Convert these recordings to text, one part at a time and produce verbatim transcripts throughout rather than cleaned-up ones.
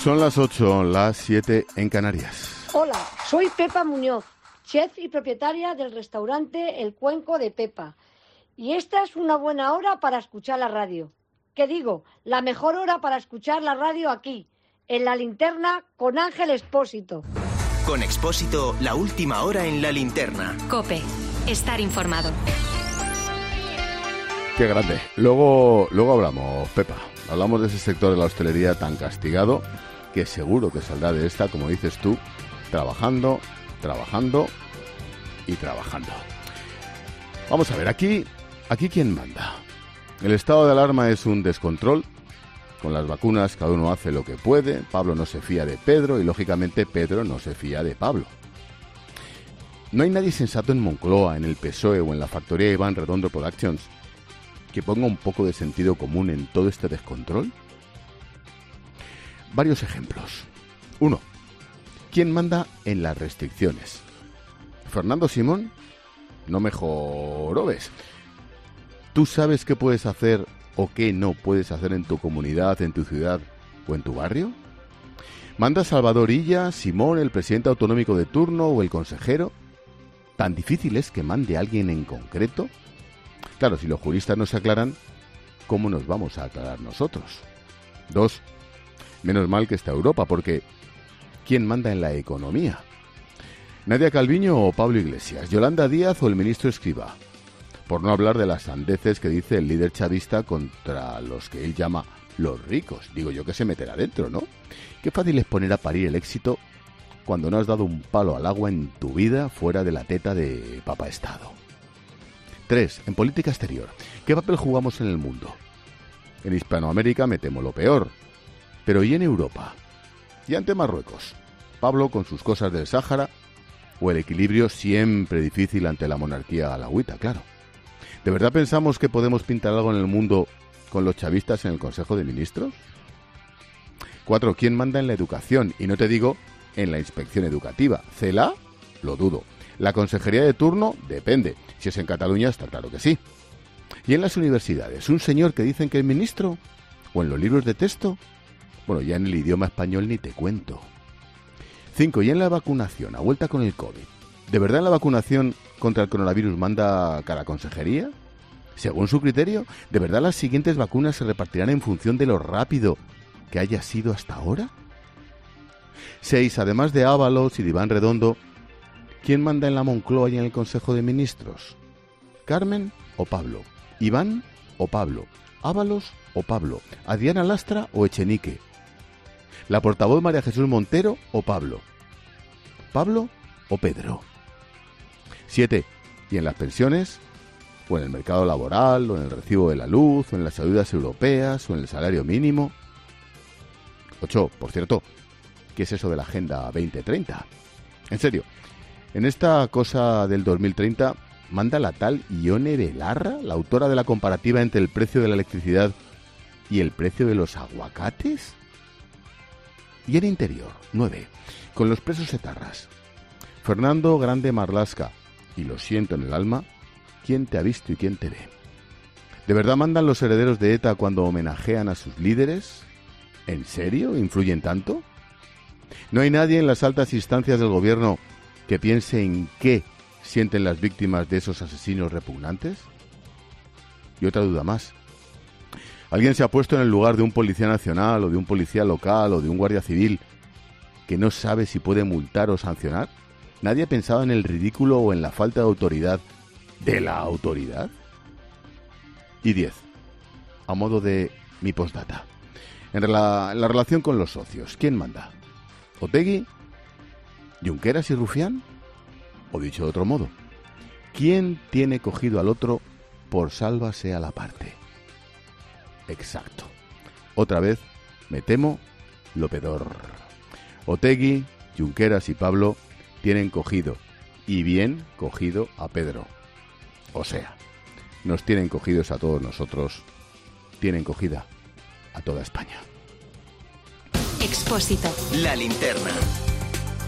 Son las ocho, las siete en Canarias. Hola, soy Pepa Muñoz, chef y propietaria del restaurante El Cuenco de Pepa. Y esta es una buena hora para escuchar la radio. ¿Qué digo? La mejor hora para escuchar la radio aquí, en La Linterna, con Ángel Expósito. Con Expósito, la última hora en La Linterna. COPE, estar informado. Qué grande. Luego, luego hablamos, Pepa. Hablamos de ese sector de la hostelería tan castigado, que seguro que saldrá de esta, como dices tú, trabajando, trabajando y trabajando. Vamos a ver, aquí, aquí ¿quién manda? El estado de alarma es un descontrol. Con las vacunas cada uno hace lo que puede. Pablo no se fía de Pedro y, lógicamente, Pedro no se fía de Pablo. No hay nadie sensato en Moncloa, en el P S O E o en la factoría Iván Redondo Productions que ponga un poco de sentido común en todo este descontrol. Varios ejemplos. Uno. ¿Quién manda en las restricciones? ¿Fernando Simón? No me jorobes. ¿Tú sabes qué puedes hacer o qué no puedes hacer en tu comunidad, en tu ciudad o en tu barrio? ¿Manda Salvador Illa, Simón, el presidente autonómico de turno o el consejero? ¿Tan difícil es que mande a alguien en concreto? Claro, si los juristas no se aclaran, ¿cómo nos vamos a aclarar nosotros? Dos. Menos mal que está Europa, porque ¿quién manda en la economía? ¿Nadia Calviño o Pablo Iglesias? ¿Yolanda Díaz o el ministro Escrivá? Por no hablar de las sandeces que dice el líder chavista contra los que él llama los ricos. Digo yo que se meterá dentro, ¿no? Qué fácil es poner a parir el éxito cuando no has dado un palo al agua en tu vida fuera de la teta de Papá Estado. Tres. En política exterior. ¿Qué papel jugamos en el mundo? En Hispanoamérica me temo lo peor. Pero ¿y en Europa? ¿Y ante Marruecos? Pablo con sus cosas del Sáhara o el equilibrio siempre difícil ante la monarquía alauita, claro. ¿De verdad pensamos que podemos pintar algo en el mundo con los chavistas en el Consejo de Ministros? Cuatro. ¿Quién manda en la educación? Y no te digo en la inspección educativa. ¿CELA? Lo dudo. ¿La consejería de turno? Depende. Si es en Cataluña, está claro que sí. ¿Y en las universidades? ¿Un señor que dicen que es ministro? ¿O en los libros de texto? Bueno, ya en el idioma español ni te cuento. Cinco. ¿Y en la vacunación? A vuelta con el COVID. ¿De verdad en la vacunación contra el coronavirus manda cada consejería? Según su criterio, ¿de verdad las siguientes vacunas se repartirán en función de lo rápido que haya sido hasta ahora? Seis. Además de Ábalos y de Iván Redondo, ¿quién manda en la Moncloa y en el Consejo de Ministros? ¿Carmen o Pablo? ¿Iván o Pablo? ¿Ábalos o Pablo? ¿Adriana Lastra o Echenique? ¿La portavoz María Jesús Montero o Pablo? ¿Pablo o Pedro? Siete. ¿Y en las pensiones? ¿O en el mercado laboral? ¿O en el recibo de la luz? ¿O en las ayudas europeas? ¿O en el salario mínimo? Ocho. Por cierto, ¿qué es eso de la Agenda veinte treinta? En serio, en esta cosa del dos mil treinta manda la tal Ione Belarra, la autora de la comparativa entre el precio de la electricidad y el precio de los aguacates. Y en interior, nueve. Con los presos etarras. Fernando Grande Marlaska, y lo siento en el alma, ¿quién te ha visto y quién te ve? ¿De verdad mandan los herederos de ETA cuando homenajean a sus líderes? ¿En serio? ¿Influyen tanto? ¿No hay nadie en las altas instancias del gobierno que piense en qué sienten las víctimas de esos asesinos repugnantes? Y otra duda más. ¿Alguien se ha puesto en el lugar de un policía nacional o de un policía local o de un guardia civil que no sabe si puede multar o sancionar? ¿Nadie ha pensado en el ridículo o en la falta de autoridad de la autoridad? Y diez. A modo de mi postdata. En, rela- en la relación con los socios, ¿quién manda? ¿Otegi? ¿Junqueras y Rufián? O dicho de otro modo, ¿quién tiene cogido al otro por sálvase a la parte? Exacto. Otra vez, me temo lo peor. Otegi, Junqueras y Pablo tienen cogido, y bien cogido, a Pedro. O sea, nos tienen cogidos a todos nosotros, tienen cogida a toda España. Expósito. La Linterna.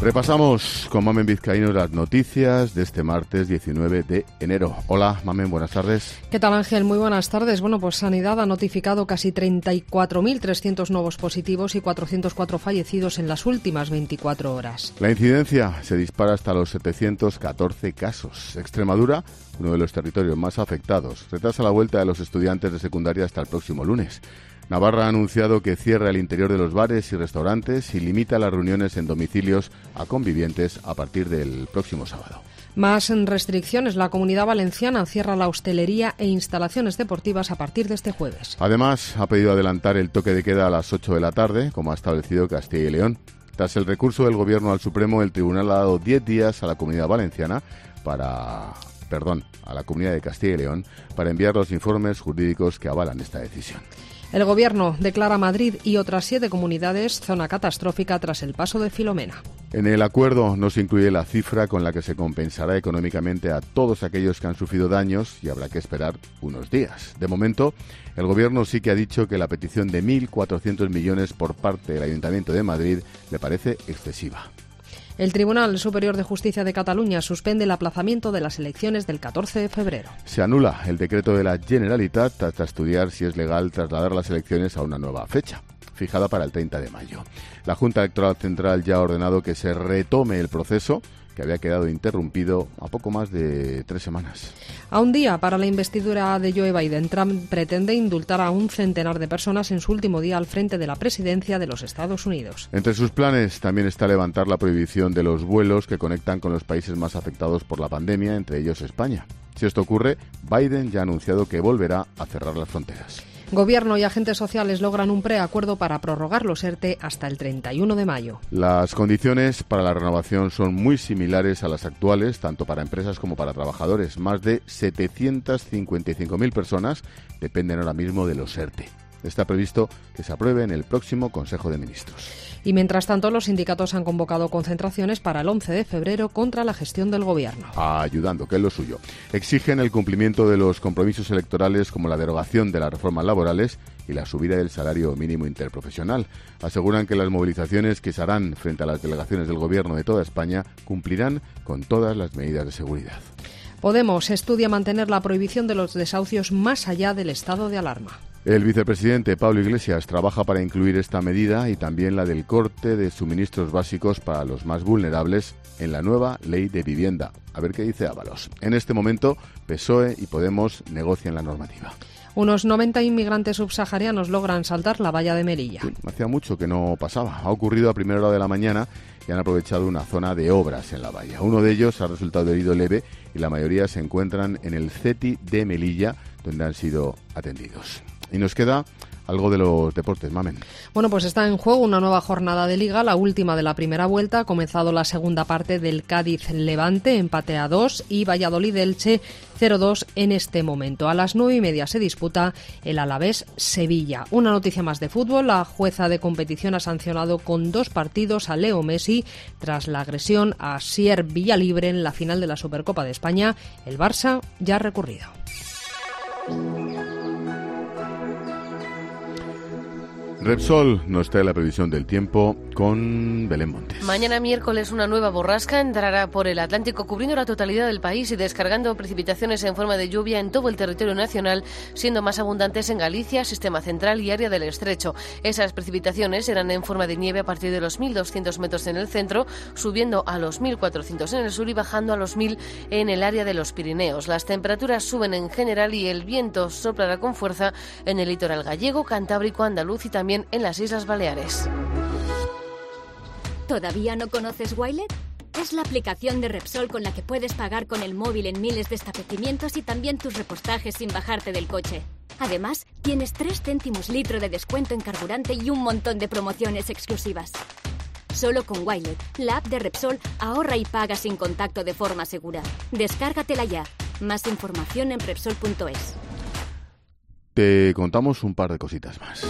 Repasamos con Mamen Vizcaíno las noticias de este martes diecinueve de enero. Hola, Mamen, buenas tardes. ¿Qué tal, Ángel? Muy buenas tardes. Bueno, pues Sanidad ha notificado casi treinta y cuatro mil trescientos nuevos positivos y cuatrocientos cuatro fallecidos en las últimas veinticuatro horas. La incidencia se dispara hasta los setecientos catorce casos. Extremadura, uno de los territorios más afectados, retrasa la vuelta de los estudiantes de secundaria hasta el próximo lunes. Navarra ha anunciado que cierra el interior de los bares y restaurantes y limita las reuniones en domicilios a convivientes a partir del próximo sábado. Más restricciones. La Comunidad Valenciana cierra la hostelería e instalaciones deportivas a partir de este jueves. Además, ha pedido adelantar el toque de queda a las ocho de la tarde, como ha establecido Castilla y León. Tras el recurso del Gobierno al Supremo, el Tribunal ha dado diez días a la Comunidad Valenciana para... perdón, a la Comunidad de Castilla y León para enviar los informes jurídicos que avalan esta decisión. El Gobierno declara Madrid y otras siete comunidades zona catastrófica tras el paso de Filomena. En el acuerdo no se incluye la cifra con la que se compensará económicamente a todos aquellos que han sufrido daños y habrá que esperar unos días. De momento, el Gobierno sí que ha dicho que la petición de mil cuatrocientos millones por parte del Ayuntamiento de Madrid le parece excesiva. El Tribunal Superior de Justicia de Cataluña suspende el aplazamiento de las elecciones del catorce de febrero. Se anula el decreto de la Generalitat hasta estudiar si es legal trasladar las elecciones a una nueva fecha, fijada para el treinta de mayo. La Junta Electoral Central ya ha ordenado que se retome el proceso, que había quedado interrumpido a poco más de tres semanas. A un día para la investidura de Joe Biden, Trump pretende indultar a un centenar de personas en su último día al frente de la presidencia de los Estados Unidos. Entre sus planes también está levantar la prohibición de los vuelos que conectan con los países más afectados por la pandemia, entre ellos España. Si esto ocurre, Biden ya ha anunciado que volverá a cerrar las fronteras. Gobierno y agentes sociales logran un preacuerdo para prorrogar los ERTE hasta el treinta y uno de mayo. Las condiciones para la renovación son muy similares a las actuales, tanto para empresas como para trabajadores. Más de setecientas cincuenta y cinco mil personas dependen ahora mismo de los ERTE. Está previsto que se apruebe en el próximo Consejo de Ministros. Y mientras tanto, los sindicatos han convocado concentraciones para el once de febrero contra la gestión del Gobierno. Ayudando, que es lo suyo. Exigen el cumplimiento de los compromisos electorales como la derogación de las reformas laborales y la subida del salario mínimo interprofesional. Aseguran que las movilizaciones que se harán frente a las delegaciones del Gobierno de toda España cumplirán con todas las medidas de seguridad. Podemos estudia mantener la prohibición de los desahucios más allá del estado de alarma. El vicepresidente Pablo Iglesias trabaja para incluir esta medida y también la del corte de suministros básicos para los más vulnerables en la nueva ley de vivienda. A ver qué dice Ábalos. En este momento, P S O E y Podemos negocian la normativa. Unos noventa inmigrantes subsaharianos logran saltar la valla de Melilla. Sí, hacía mucho que no pasaba. Ha ocurrido a primera hora de la mañana y han aprovechado una zona de obras en la valla. Uno de ellos ha resultado herido leve y la mayoría se encuentran en el C E T I de Melilla, donde han sido atendidos. Y nos queda algo de los deportes, Mamen. Bueno, pues está en juego una nueva jornada de Liga, la última de la primera vuelta. Ha comenzado la segunda parte del Cádiz-Levante, empate a dos, y Valladolid-Elche cero dos en este momento. A las nueve y media se disputa el Alavés-Sevilla. Una noticia más de fútbol. La jueza de competición ha sancionado con dos partidos a Leo Messi tras la agresión a Sier Villalibre en la final de la Supercopa de España. El Barça ya ha recurrido. Repsol nos trae la previsión del tiempo con Belén Montes. Mañana miércoles una nueva borrasca entrará por el Atlántico cubriendo la totalidad del país y descargando precipitaciones en forma de lluvia en todo el territorio nacional, siendo más abundantes en Galicia, Sistema Central y área del Estrecho. Esas precipitaciones serán en forma de nieve a partir de los mil doscientos metros en el centro, subiendo a los mil cuatrocientos en el sur y bajando a los mil en el área de los Pirineos. Las temperaturas suben en general y el viento soplará con fuerza en el litoral gallego, cantábrico, andaluz y también en las Islas Baleares. ¿Todavía no conoces Wilet? Es la aplicación de Repsol con la que puedes pagar con el móvil en miles de establecimientos y también tus repostajes sin bajarte del coche. Además, tienes tres céntimos litro de descuento en carburante y un montón de promociones exclusivas. Solo con Wilet, la app de Repsol, ahorra y paga sin contacto de forma segura. Descárgatela ya. Más información en Repsol punto es. Te contamos un par de cositas más.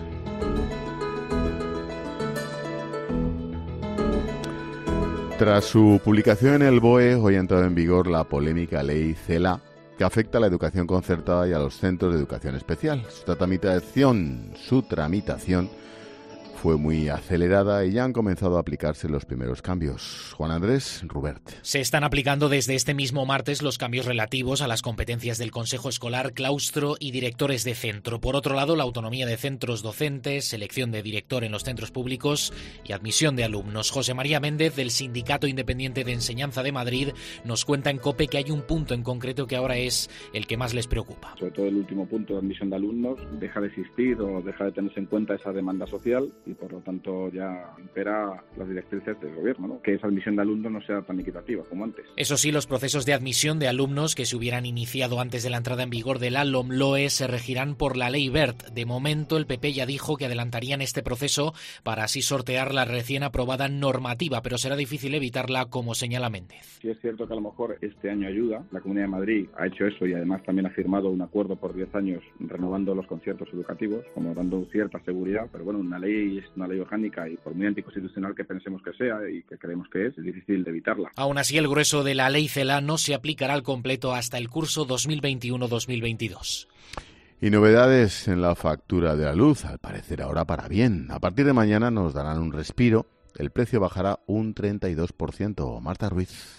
Tras su publicación en el B O E, hoy ha entrado en vigor la polémica ley CELA, que afecta a la educación concertada y a los centros de educación especial. Su tramitación, su tramitación fue muy acelerada y ya han comenzado a aplicarse los primeros cambios. Juan Andrés Rubert. Se están aplicando desde este mismo martes los cambios relativos a las competencias del Consejo Escolar, claustro y directores de centro. Por otro lado, la autonomía de centros docentes, selección de director en los centros públicos y admisión de alumnos. José María Méndez, del Sindicato Independiente de Enseñanza de Madrid, nos cuenta en COPE que hay un punto en concreto que ahora es el que más les preocupa. Sobre todo el último punto de admisión de alumnos, deja de existir o deja de tenerse en cuenta esa demanda social y por lo tanto ya impera las directrices del gobierno, ¿no? Que esa admisión de alumnos no sea tan equitativa como antes. Eso sí, los procesos de admisión de alumnos que se hubieran iniciado antes de la entrada en vigor de la LOMLOE se regirán por la ley Wert. De momento, el P P ya dijo que adelantarían este proceso para así sortear la recién aprobada normativa, pero será difícil evitarla, como señala Méndez. Sí es cierto que a lo mejor este año ayuda. La Comunidad de Madrid ha hecho eso y además también ha firmado un acuerdo por diez años renovando los conciertos educativos, como dando cierta seguridad, pero bueno, una ley es una ley orgánica y por muy anticonstitucional que pensemos que sea y que creemos que es, es difícil de evitarla. Aún así, el grueso de la ley CELA no se aplicará al completo hasta el curso dos mil veintiuno dos mil veintidós. Y novedades en la factura de la luz, al parecer ahora para bien. A partir de mañana nos darán un respiro, el precio bajará un treinta y dos por ciento. Marta Ruiz.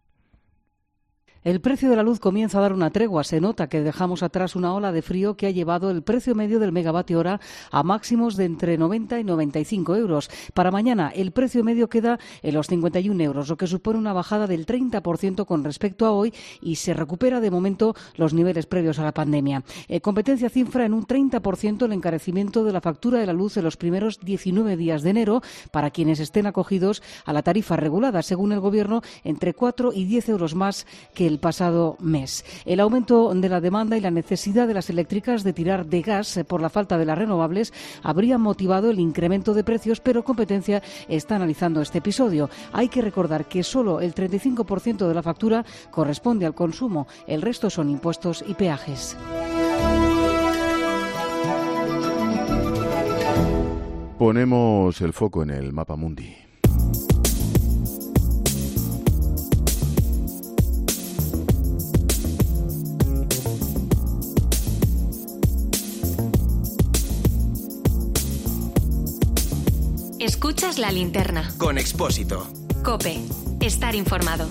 El precio de la luz comienza a dar una tregua. Se nota que dejamos atrás una ola de frío que ha llevado el precio medio del megavatio hora a máximos de entre noventa y noventa y cinco euros. Para mañana el precio medio queda en los cincuenta y un euros, lo que supone una bajada del treinta por ciento con respecto a hoy y se recupera de momento los niveles previos a la pandemia. Eh, competencia cifra en un treinta por ciento el encarecimiento de la factura de la luz en los primeros diecinueve días de enero para quienes estén acogidos a la tarifa regulada, según el Gobierno, entre cuatro y diez euros más que el pasado mes. El aumento de la demanda y la necesidad de las eléctricas de tirar de gas por la falta de las renovables habría motivado el incremento de precios, pero Competencia está analizando este episodio. Hay que recordar que solo el treinta y cinco por ciento de la factura corresponde al consumo, el resto son impuestos y peajes. Ponemos el foco en el mapa mundi. Escuchas la linterna. Con Expósito. COPE. Estar informado.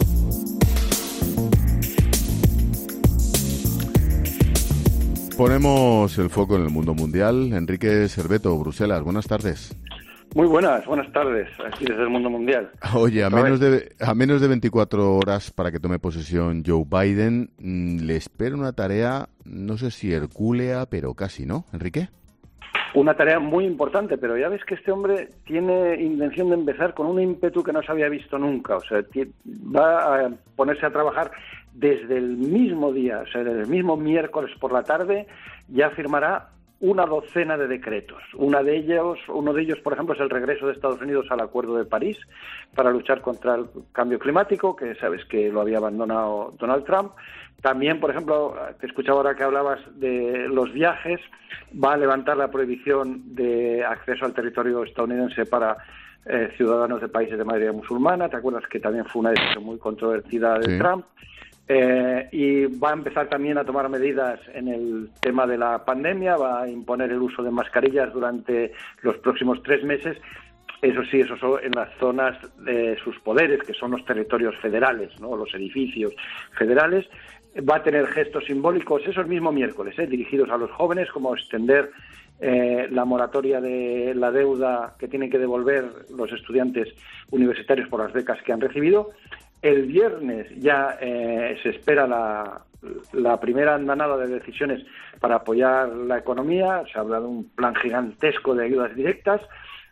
Ponemos el foco en el mundo mundial. Enrique Serveto, Bruselas. Buenas tardes. Muy buenas, buenas tardes, aquí desde el mundo mundial. Oye, a menos de a menos de veinticuatro horas para que tome posesión Joe Biden, le espera una tarea, no sé si hercúlea, pero casi, ¿no, Enrique? Una tarea muy importante, pero ya ves que este hombre tiene intención de empezar con un ímpetu que no se había visto nunca. O sea, va a ponerse a trabajar desde el mismo día, o sea, desde el mismo miércoles por la tarde, ya firmará una docena de decretos. Una de ellos, uno de ellos, por ejemplo, es el regreso de Estados Unidos al Acuerdo de París para luchar contra el cambio climático, que sabes que lo había abandonado Donald Trump. También, por ejemplo, te escuchaba ahora que hablabas de los viajes, va a levantar la prohibición de acceso al territorio estadounidense para eh, ciudadanos de países de mayoría musulmana. ¿Te acuerdas que también fue una decisión muy controvertida de sí. Trump? Eh, y va a empezar también a tomar medidas en el tema de la pandemia, va a imponer el uso de mascarillas durante los próximos tres meses. Eso sí, eso solo en las zonas de sus poderes, que son los territorios federales, ¿no? Los edificios federales. Va a tener gestos simbólicos, eso el mismo miércoles, ¿eh? dirigidos a los jóvenes, como extender eh, la moratoria de la deuda que tienen que devolver los estudiantes universitarios por las becas que han recibido. El viernes ya eh, se espera la, la primera andanada de decisiones para apoyar la economía. Se habla de un plan gigantesco de ayudas directas.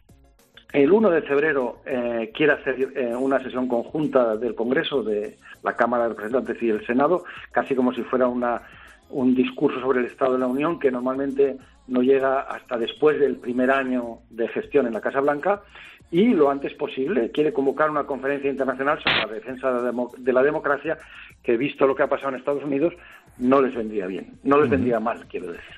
El uno de febrero eh, quiere hacer eh, una sesión conjunta del Congreso, de la Cámara de Representantes y el Senado, casi como si fuera una, un discurso sobre el Estado de la Unión, que normalmente no llega hasta después del primer año de gestión en la Casa Blanca, y lo antes posible quiere convocar una conferencia internacional sobre la defensa de la, demo- de la democracia, que visto lo que ha pasado en Estados Unidos, no les vendría bien, no les vendría mal, quiero decir.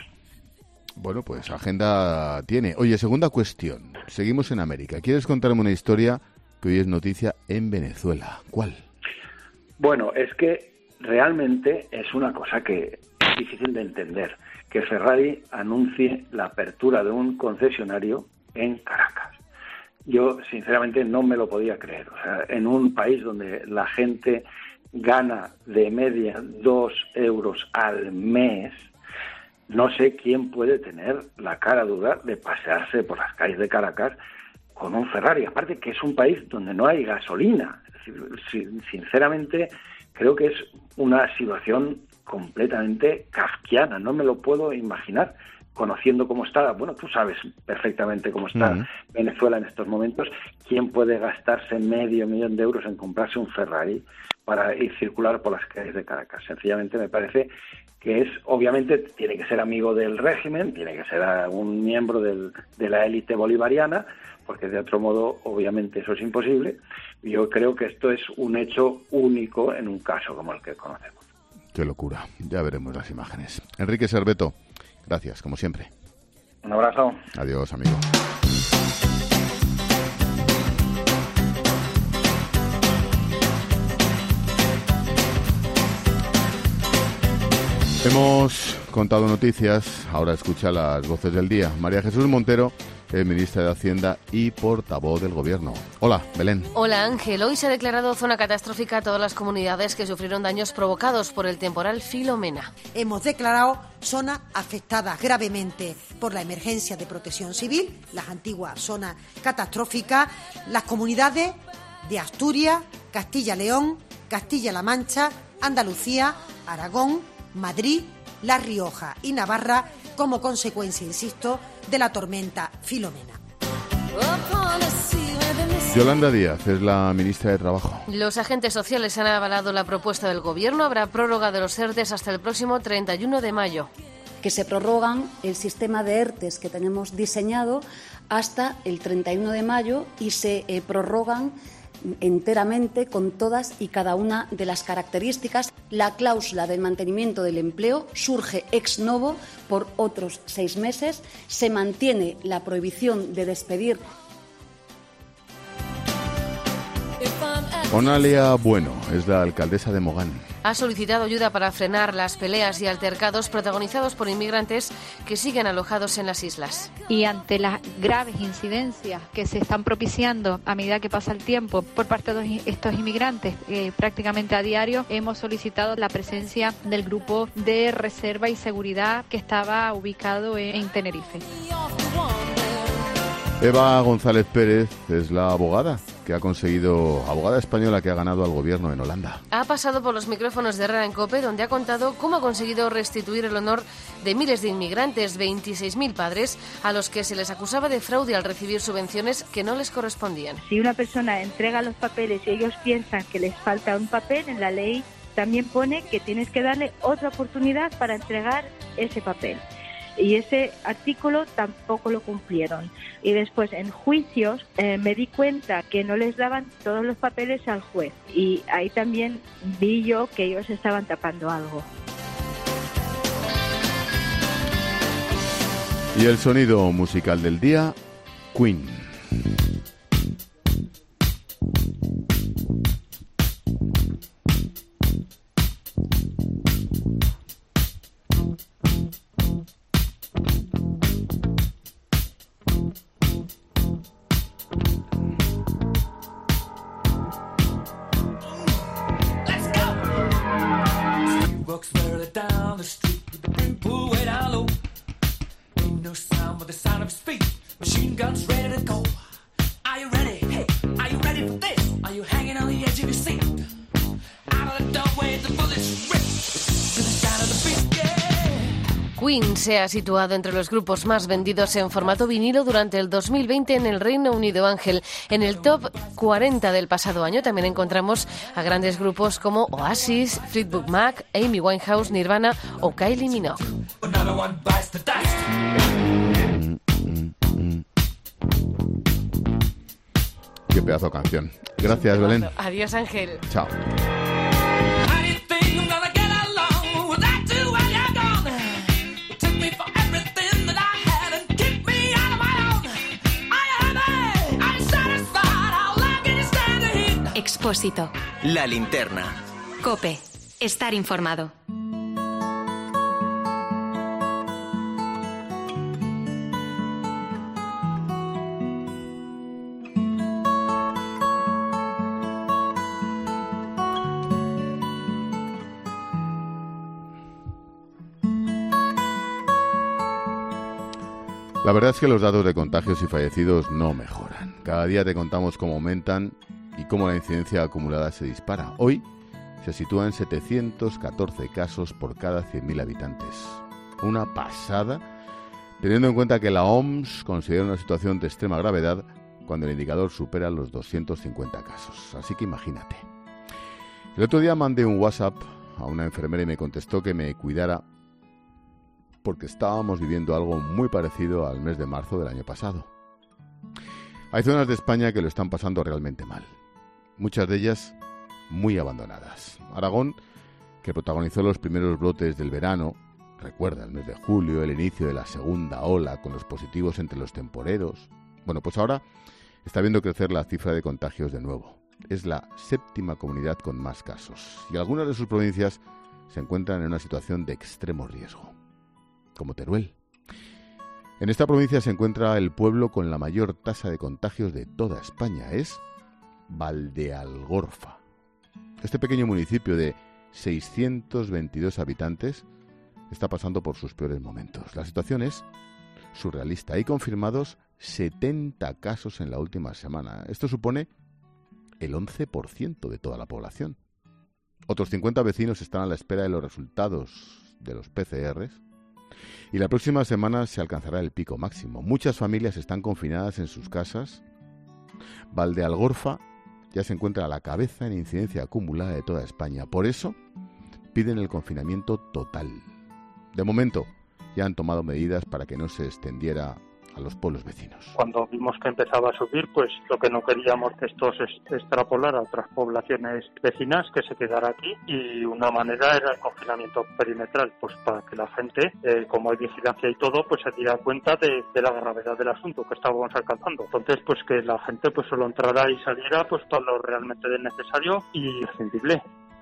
Bueno, pues agenda tiene. Oye, segunda cuestión. Seguimos en América. ¿Quieres contarme una historia que hoy es noticia en Venezuela? ¿Cuál? Bueno, es que realmente es una cosa que es difícil de entender. Que Ferrari anuncie la apertura de un concesionario en Caracas. Yo, sinceramente, no me lo podía creer. O sea, en un país donde la gente gana de media dos euros al mes, no sé quién puede tener la cara dura de pasearse por las calles de Caracas con un Ferrari. Aparte que es un país donde no hay gasolina. Es decir, sinceramente, creo que es una situación completamente kafkiana. No me lo puedo imaginar, conociendo cómo está. Bueno, tú sabes perfectamente cómo está uh-huh. Venezuela en estos momentos. ¿Quién puede gastarse medio millón de euros en comprarse un Ferrari para ir circular por las calles de Caracas? Sencillamente me parece que es, obviamente, tiene que ser amigo del régimen, tiene que ser un miembro del, de la élite bolivariana, porque de otro modo, obviamente, eso es imposible. Yo creo que esto es un hecho único en un caso como el que conocemos. Qué locura. Ya veremos las imágenes. Enrique Serveto, gracias, como siempre. Un abrazo. Adiós, amigo. Hemos contado noticias, ahora escucha las voces del día. María Jesús Montero es ministra de Hacienda y portavoz del Gobierno. Hola, Belén. Hola, Ángel. Hoy se ha declarado zona catastrófica a todas las comunidades que sufrieron daños provocados por el temporal Filomena. Hemos declarado zonas afectadas gravemente por la emergencia de protección civil, las antiguas zonas catastróficas, las comunidades de Asturias, Castilla-León, Castilla-La Mancha, Andalucía, Aragón, Madrid, La Rioja y Navarra como consecuencia, insisto, de la tormenta Filomena. Yolanda Díaz es la ministra de Trabajo. Los agentes sociales han avalado la propuesta del Gobierno. Habrá prórroga de los ERTES hasta el próximo treinta y uno de mayo. Que se prorrogan el sistema de ERTES que tenemos diseñado hasta el treinta y uno de mayo y se eh, prorrogan enteramente con todas y cada una de las características. La cláusula del mantenimiento del empleo surge ex novo por otros seis meses. Se mantiene la prohibición de despedir. Onalia Bueno es la alcaldesa de Mogán. Ha solicitado ayuda para frenar las peleas y altercados protagonizados por inmigrantes que siguen alojados en las islas. Y ante las graves incidencias que se están propiciando a medida que pasa el tiempo por parte de estos inmigrantes, eh, prácticamente a diario, hemos solicitado la presencia del grupo de reserva y seguridad que estaba ubicado en, en Tenerife. Eva González Pérez es la abogada que ha conseguido, abogada española que ha ganado al gobierno en Holanda. Ha pasado por los micrófonos de Herrera en COPE, donde ha contado cómo ha conseguido restituir el honor de miles de inmigrantes, veintiséis mil padres, a los que se les acusaba de fraude al recibir subvenciones que no les correspondían. Si una persona entrega los papeles y ellos piensan que les falta un papel, en la ley también pone que tienes que darle otra oportunidad para entregar ese papel. Y ese artículo tampoco lo cumplieron. Y después en juicios eh, me di cuenta que no les daban todos los papeles al juez. Y ahí también vi yo que ellos estaban tapando algo. Y el sonido musical del día, Queen. Queen se ha situado entre los grupos más vendidos en formato vinilo durante el dos mil veinte en el Reino Unido, Ángel. En el top cuarenta del pasado año también encontramos a grandes grupos como Oasis, Fleetwood Mac, Amy Winehouse, Nirvana o Kylie Minogue. Qué pedazo de canción. Gracias, Belén. Adiós, Ángel. Chao. Expósito. La linterna. COPE. Estar informado. La verdad es que los datos de contagios y fallecidos no mejoran. Cada día te contamos cómo aumentan y cómo la incidencia acumulada se dispara. Hoy se sitúa en setecientos catorce casos por cada cien mil habitantes. Una pasada, teniendo en cuenta que la O M S considera una situación de extrema gravedad cuando el indicador supera los doscientos cincuenta casos. Así que imagínate. El otro día mandé un WhatsApp a una enfermera y me contestó que me cuidara porque estábamos viviendo algo muy parecido al mes de marzo del año pasado. Hay zonas de España que lo están pasando realmente mal. Muchas de ellas muy abandonadas. Aragón, que protagonizó los primeros brotes del verano, recuerda el mes de julio, el inicio de la segunda ola con los positivos entre los temporeros. Bueno, pues ahora está viendo crecer la cifra de contagios de nuevo. Es la séptima comunidad con más casos y algunas de sus provincias se encuentran en una situación de extremo riesgo, como Teruel. En esta provincia se encuentra el pueblo con la mayor tasa de contagios de toda España, es Valdealgorfa. Este pequeño municipio de seiscientos veintidós habitantes está pasando por sus peores momentos. La situación es surrealista. Hay confirmados setenta casos en la última semana. Esto supone el once por ciento de toda la población. Otros cincuenta vecinos están a la espera de los resultados de los P C Rs y la próxima semana se alcanzará el pico máximo. Muchas familias están confinadas en sus casas. Valdealgorfa ya se encuentra a la cabeza en incidencia acumulada de toda España. Por eso piden el confinamiento total. De momento ya han tomado medidas para que no se extendiera a los pueblos vecinos. Cuando vimos que empezaba a subir, pues lo que no queríamos que esto se extrapolara a otras poblaciones vecinas, que se quedara aquí, y una manera era el confinamiento perimetral, pues para que la gente, eh, como hay vigilancia y todo, pues se diera cuenta de, de la gravedad del asunto que estábamos alcanzando. Entonces, pues que la gente pues solo entrara y saliera pues para lo realmente necesario y prescindible.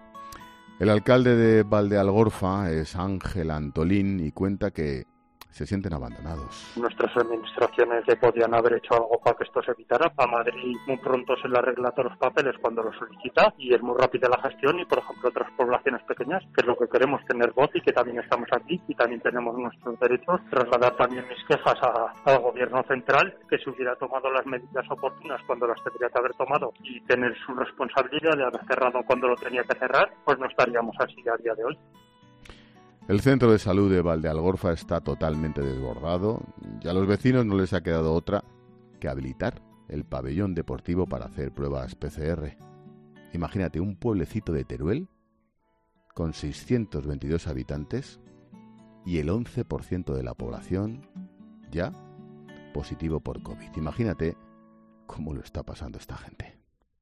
El alcalde de Valdealgorfa es Ángel Antolín y cuenta que se sienten abandonados. Nuestras administraciones le podían haber hecho algo para que esto se evitara. A Madrid muy pronto se le arregla todos los papeles cuando lo solicita y es muy rápida la gestión, y por ejemplo otras poblaciones pequeñas, que es lo que queremos, tener voz, y que también estamos aquí y también tenemos nuestros derechos, trasladar también mis quejas a, al gobierno central, que se hubiera tomado las medidas oportunas cuando las tendría que haber tomado y tener su responsabilidad de haber cerrado cuando lo tenía que cerrar, pues no estaríamos así a día de hoy. El centro de salud de Valdealgorfa está totalmente desbordado y a los vecinos no les ha quedado otra que habilitar el pabellón deportivo para hacer pruebas P C R. Imagínate un pueblecito de Teruel con seiscientos veintidós habitantes y el once por ciento de la población ya positivo por COVID. Imagínate cómo lo está pasando esta gente.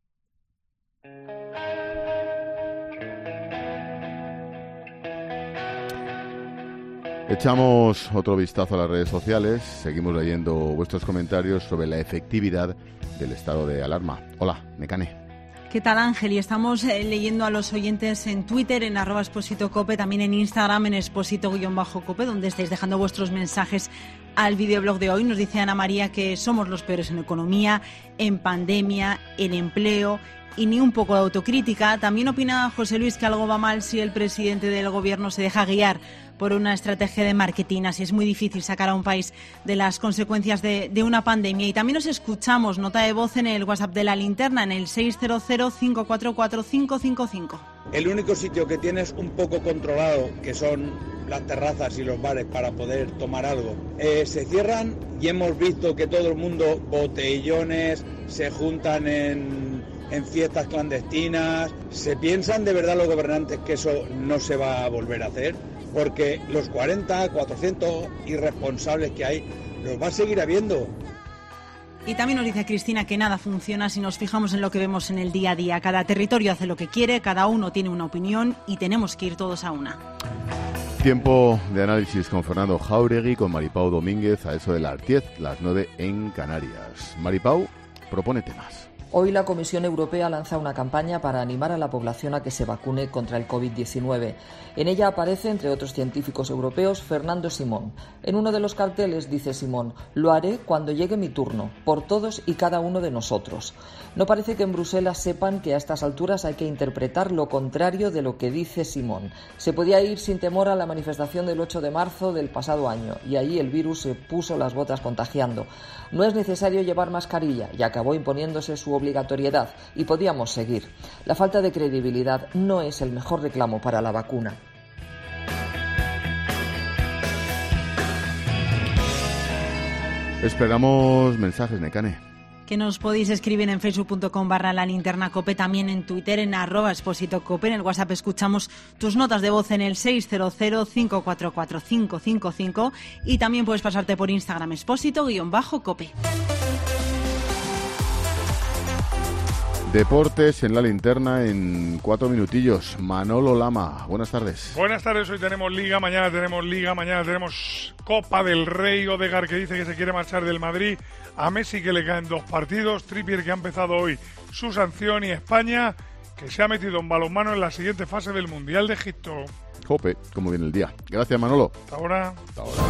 Echamos otro vistazo a las redes sociales, seguimos leyendo vuestros comentarios sobre la efectividad del estado de alarma. Hola, Mecane. ¿Qué tal, Ángel? Y estamos eh, leyendo a los oyentes en Twitter, en arroba Expósito Cope, también en Instagram, en Expósito-Cope, donde estáis dejando vuestros mensajes al videoblog de hoy. Nos dice Ana María que somos los peores en economía, en pandemia, en empleo y ni un poco de autocrítica. También opina José Luis que algo va mal si el presidente del gobierno se deja guiar por una estrategia de marketing. Así es muy difícil sacar a un país de las consecuencias de, de una pandemia. Y también nos escuchamos, nota de voz en el WhatsApp de la linterna, en el seis cero cero, cinco cuatro cuatro, cinco cinco cinco. El único sitio que tienes un poco controlado, que son las terrazas y los bares para poder tomar algo, eh, se cierran y hemos visto que todo el mundo, botellones, se juntan en, en fiestas clandestinas. ¿Se piensan de verdad los gobernantes que eso no se va a volver a hacer? Porque los cuarenta, cuatrocientos irresponsables que hay, los va a seguir habiendo. Y también nos dice Cristina que nada funciona si nos fijamos en lo que vemos en el día a día. Cada territorio hace lo que quiere, cada uno tiene una opinión y tenemos que ir todos a una. Tiempo de análisis con Fernando Jáuregui, con Maripau Domínguez a eso de las diez, las nueve en Canarias. Maripau propone temas. Hoy la Comisión Europea lanza una campaña para animar a la población a que se vacune contra el covid diecinueve. En ella aparece, entre otros científicos europeos, Fernando Simón. En uno de los carteles dice Simón: lo haré cuando llegue mi turno, por todos y cada uno de nosotros. No parece que en Bruselas sepan que a estas alturas hay que interpretar lo contrario de lo que dice Simón. Se podía ir sin temor a la manifestación del ocho de marzo del pasado año y allí el virus se puso las botas contagiando. No es necesario llevar mascarilla y acabó imponiéndose su obligatoriedad y podíamos seguir. La falta de credibilidad no es el mejor reclamo para la vacuna. Esperamos mensajes, Nekane. Que nos podéis escribir en facebook.com barra la linterna cope, también en Twitter en arroba exposito cope. En el WhatsApp escuchamos tus notas de voz en el seis cero cero, cinco cuatro cuatro, cinco cinco cinco y también puedes pasarte por Instagram expósito-cope. Deportes en la linterna en cuatro minutillos. Manolo Lama, buenas tardes. Buenas tardes, hoy tenemos Liga, mañana tenemos Liga, mañana tenemos Copa del Rey. Odegaard, que dice que se quiere marchar del Madrid, a Messi, que le caen dos partidos, Trippier, que ha empezado hoy su sanción, y España, que se ha metido en balonmano en la siguiente fase del Mundial de Egipto. Jope, cómo viene el día. Gracias, Manolo. Hasta ahora. Hasta ahora.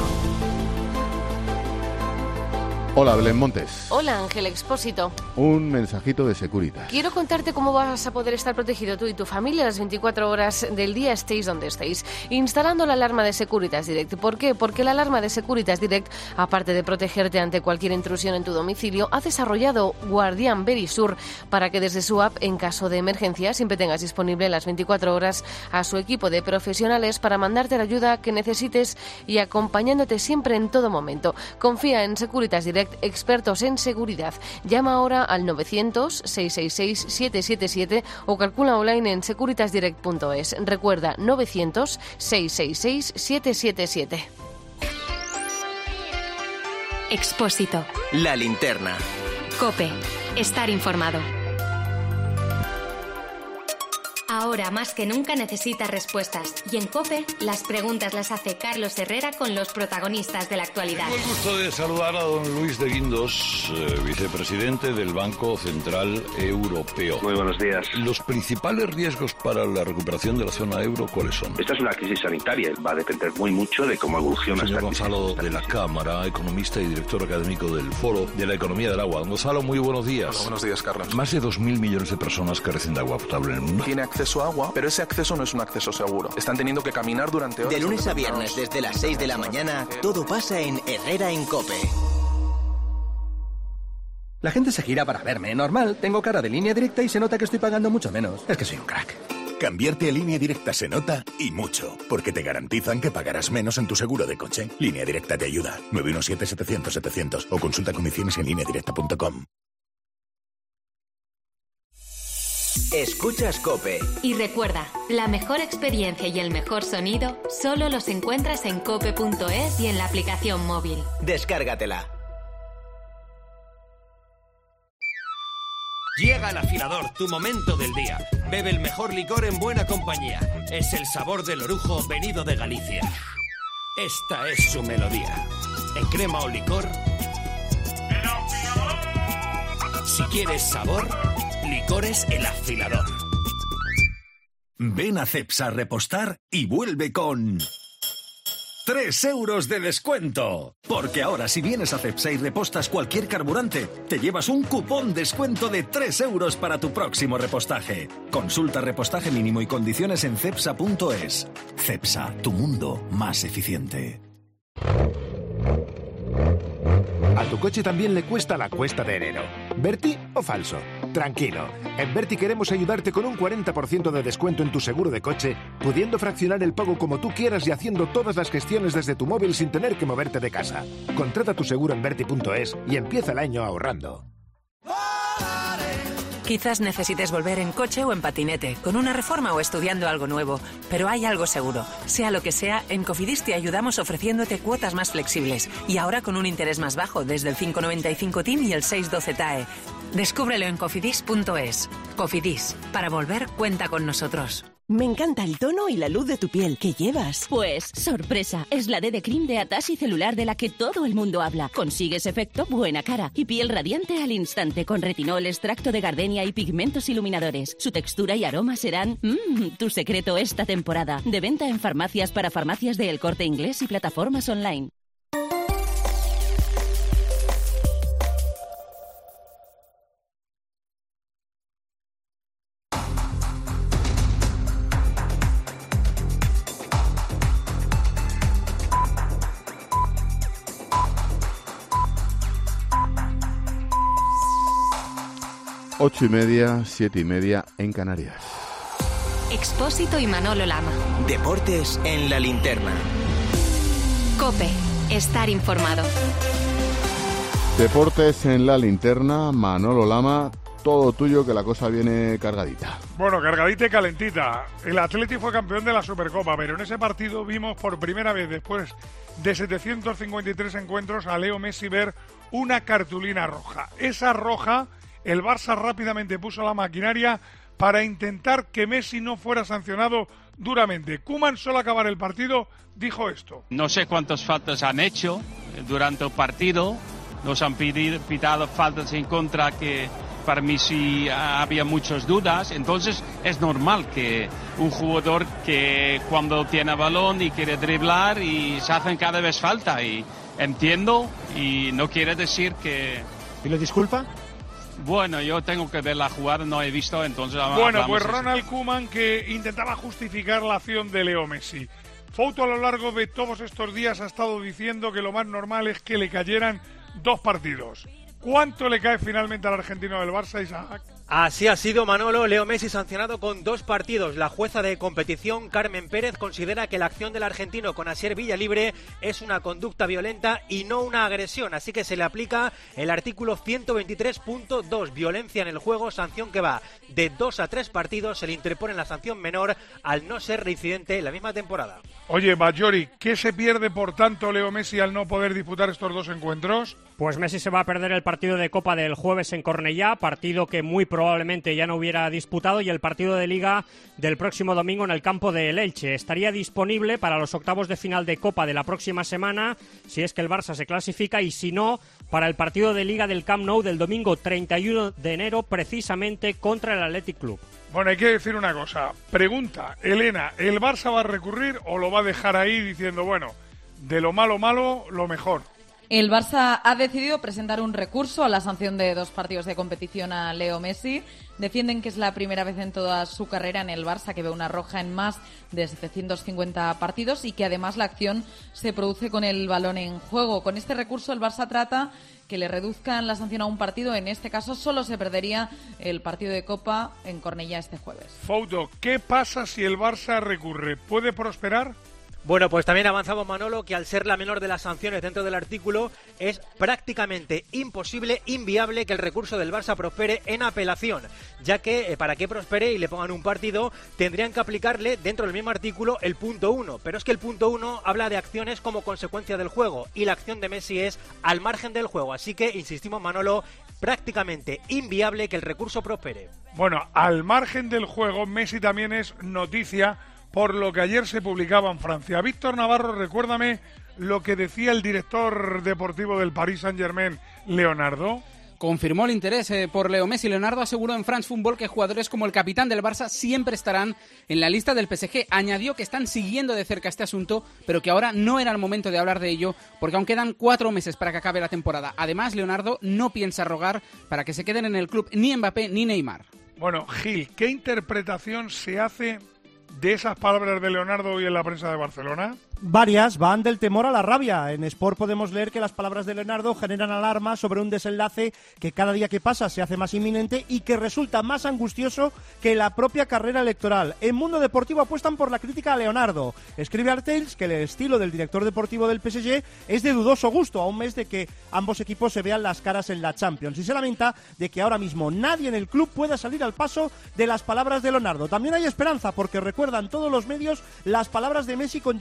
Hola, Belén Montes. Hola, Ángel Expósito. Un mensajito de Securitas. Quiero contarte cómo vas a poder estar protegido tú y tu familia las veinticuatro horas del día, estéis donde estéis, instalando la alarma de Securitas Direct. ¿Por qué? Porque la alarma de Securitas Direct, aparte de protegerte ante cualquier intrusión en tu domicilio, ha desarrollado Guardián Verisur para que desde su app, en caso de emergencia, siempre tengas disponible las veinticuatro horas a su equipo de profesionales para mandarte la ayuda que necesites y acompañándote siempre en todo momento. Confía en Securitas Direct, expertos en seguridad. Llama ahora al novecientos, seiscientos sesenta y seis, setecientos setenta y siete o calcula online en securitas direct punto es. Recuerda, novecientos, seiscientos sesenta y seis, setecientos setenta y siete. Expósito. La linterna. COPE. Estar informado. Ahora más que nunca necesitas respuestas. Y en COPE, las preguntas las hace Carlos Herrera con los protagonistas de la actualidad. Tengo el gusto de saludar a don Luis de Guindos, eh, vicepresidente del Banco Central Europeo. Muy buenos días. Los principales riesgos para la recuperación de la zona euro, ¿cuáles son? Esta es una crisis sanitaria. Va a depender muy mucho de cómo evoluciona Señor esta crisis. Gonzalo de la Cámara, economista y director académico del Foro de la Economía del Agua. Don Gonzalo, muy buenos días. Hola, buenos días, Carlos. Más de dos mil millones de personas carecen de agua potable en el mundo. Tiene acceso a agua, pero ese acceso no es un acceso seguro. Están teniendo que caminar durante horas. De lunes a viernes, desde las seis de la mañana, todo pasa en Herrera en COPE. La gente se gira para verme. Normal, tengo cara de Línea Directa y se nota que estoy pagando mucho menos. Es que soy un crack. Cambiarte a Línea Directa se nota y mucho, porque te garantizan que pagarás menos en tu seguro de coche. Línea Directa te ayuda. nueve uno siete, setecientos, setecientos o consulta condiciones en línea directa punto com. Escuchas COPE. Y recuerda, la mejor experiencia y el mejor sonido solo los encuentras en cope punto es y en la aplicación móvil. Descárgatela. Llega al afilador, tu momento del día. Bebe el mejor licor en buena compañía. Es el sabor del orujo venido de Galicia. Esta es su melodía. En crema o licor. Si quieres sabor, Licores El Afilador. Ven a Cepsa a repostar y vuelve con tres euros de descuento. Porque ahora si vienes a Cepsa y repostas cualquier carburante, te llevas un cupón descuento de tres euros para tu próximo repostaje. Consulta repostaje mínimo y condiciones en cepsa punto es. Cepsa, tu mundo más eficiente. A tu coche también le cuesta la cuesta de enero. ¿Verti o falso? Tranquilo, en Verti queremos ayudarte con un cuarenta por ciento de descuento en tu seguro de coche, pudiendo fraccionar el pago como tú quieras y haciendo todas las gestiones desde tu móvil sin tener que moverte de casa. Contrata tu seguro en verti punto es y empieza el año ahorrando. Quizás necesites volver en coche o en patinete, con una reforma o estudiando algo nuevo, pero hay algo seguro. Sea lo que sea, en Cofidis te ayudamos ofreciéndote cuotas más flexibles y ahora con un interés más bajo desde el cinco noventa y cinco T I M y el seis doce T A E. Descúbrelo en cofidis punto es. Cofidis, para volver cuenta con nosotros. Me encanta el tono y la luz de tu piel. ¿Qué llevas? Pues, sorpresa, es la D D Cream de Atashi Celular de la que todo el mundo habla. Consigues efecto buena cara y piel radiante al instante con retinol, extracto de gardenia y pigmentos iluminadores. Su textura y aroma serán mmm, tu secreto esta temporada. De venta en farmacias para farmacias de El Corte Inglés y plataformas online. Ocho y media, siete y media en Canarias. Expósito y Manolo Lama. Deportes en la linterna. COPE. Estar informado. Deportes en la linterna, Manolo Lama. Todo tuyo, que la cosa viene cargadita. Bueno, cargadita y calentita. El Atleti fue campeón de la Supercopa, pero en ese partido vimos por primera vez después de setecientos cincuenta y tres encuentros a Leo Messi ver una cartulina roja. Esa roja, el Barça rápidamente puso la maquinaria para intentar que Messi no fuera sancionado duramente. Koeman, solo acabar el partido, dijo esto. No sé cuántas faltas han hecho durante el partido. Nos han pedido, pitado faltas en contra que para mí sí había muchas dudas. Entonces es normal que un jugador que cuando tiene balón y quiere driblar y se hacen cada vez falta. Y entiendo y no quiere decir que... ¿Y lo disculpa? Bueno, yo tengo que ver la jugada, no he visto, entonces... Bueno, pues Ronald Koeman, que intentaba justificar la acción de Leo Messi. Fouto a lo largo de todos estos días ha estado diciendo que lo más normal es que le cayeran dos partidos. ¿Cuánto le cae finalmente al argentino del Barça, Isaac? Así ha sido, Manolo. Leo Messi sancionado con dos partidos. La jueza de competición, Carmen Pérez, considera que la acción del argentino con Asier Villalibre es una conducta violenta y no una agresión. Así que se le aplica el artículo ciento veintitrés punto dos, violencia en el juego, sanción que va de dos a tres partidos. Se le interpone la sanción menor al no ser reincidente la misma temporada. Oye, Bajori, ¿qué se pierde por tanto Leo Messi al no poder disputar estos dos encuentros? Pues Messi se va a perder el partido de Copa del jueves en Cornellá, partido que muy probablemente ya no hubiera disputado, y el partido de Liga del próximo domingo en el campo del Elche. Estaría disponible para los octavos de final de Copa de la próxima semana, si es que el Barça se clasifica, y si no, para el partido de Liga del Camp Nou del domingo treinta y uno de enero, precisamente contra el Athletic Club. Bueno, hay que decir una cosa. Pregunta, Elena, ¿el Barça va a recurrir o lo va a dejar ahí diciendo, bueno, de lo malo malo, lo mejor? El Barça ha decidido presentar un recurso a la sanción de dos partidos de competición a Leo Messi. Defienden que es la primera vez en toda su carrera en el Barça que ve una roja en más de setecientos cincuenta partidos y que además la acción se produce con el balón en juego. Con este recurso el Barça trata que le reduzcan la sanción a un partido. En este caso solo se perdería el partido de Copa en Cornellá este jueves. Fouto, ¿qué pasa si el Barça recurre? ¿Puede prosperar? Bueno, pues también avanzamos, Manolo, que al ser la menor de las sanciones dentro del artículo es prácticamente imposible, inviable que el recurso del Barça prospere en apelación, ya que eh, para que prospere y le pongan un partido tendrían que aplicarle dentro del mismo artículo el punto uno, pero es que el punto uno habla de acciones como consecuencia del juego y la acción de Messi es al margen del juego, así que insistimos, Manolo, prácticamente inviable que el recurso prospere. Bueno, al margen del juego, Messi también es noticia por lo que ayer se publicaba en Francia. Víctor Navarro, recuérdame lo que decía el director deportivo del Paris Saint-Germain, Leonardo. Confirmó el interés eh, por Leo Messi. Leonardo aseguró en France Football que jugadores como el capitán del Barça siempre estarán en la lista del P S G. Añadió que están siguiendo de cerca este asunto, pero que ahora no era el momento de hablar de ello, porque aún quedan cuatro meses para que acabe la temporada. Además, Leonardo no piensa rogar para que se queden en el club ni Mbappé ni Neymar. Bueno, Gil, ¿qué interpretación se hace de esas palabras de Leonardo hoy en la prensa de Barcelona? Varias van del temor a la rabia. En Sport podemos leer que las palabras de Leonardo generan alarma sobre un desenlace que cada día que pasa se hace más inminente y que resulta más angustioso que la propia carrera electoral. En Mundo Deportivo apuestan por la crítica a Leonardo. Escribe Artels que el estilo del director deportivo del P S G es de dudoso gusto a un mes de que ambos equipos se vean las caras en la Champions, y se lamenta de que ahora mismo nadie en el club pueda salir al paso de las palabras de Leonardo. También hay esperanza porque recuerdan todos los medios las palabras de Messi con Jordi Évole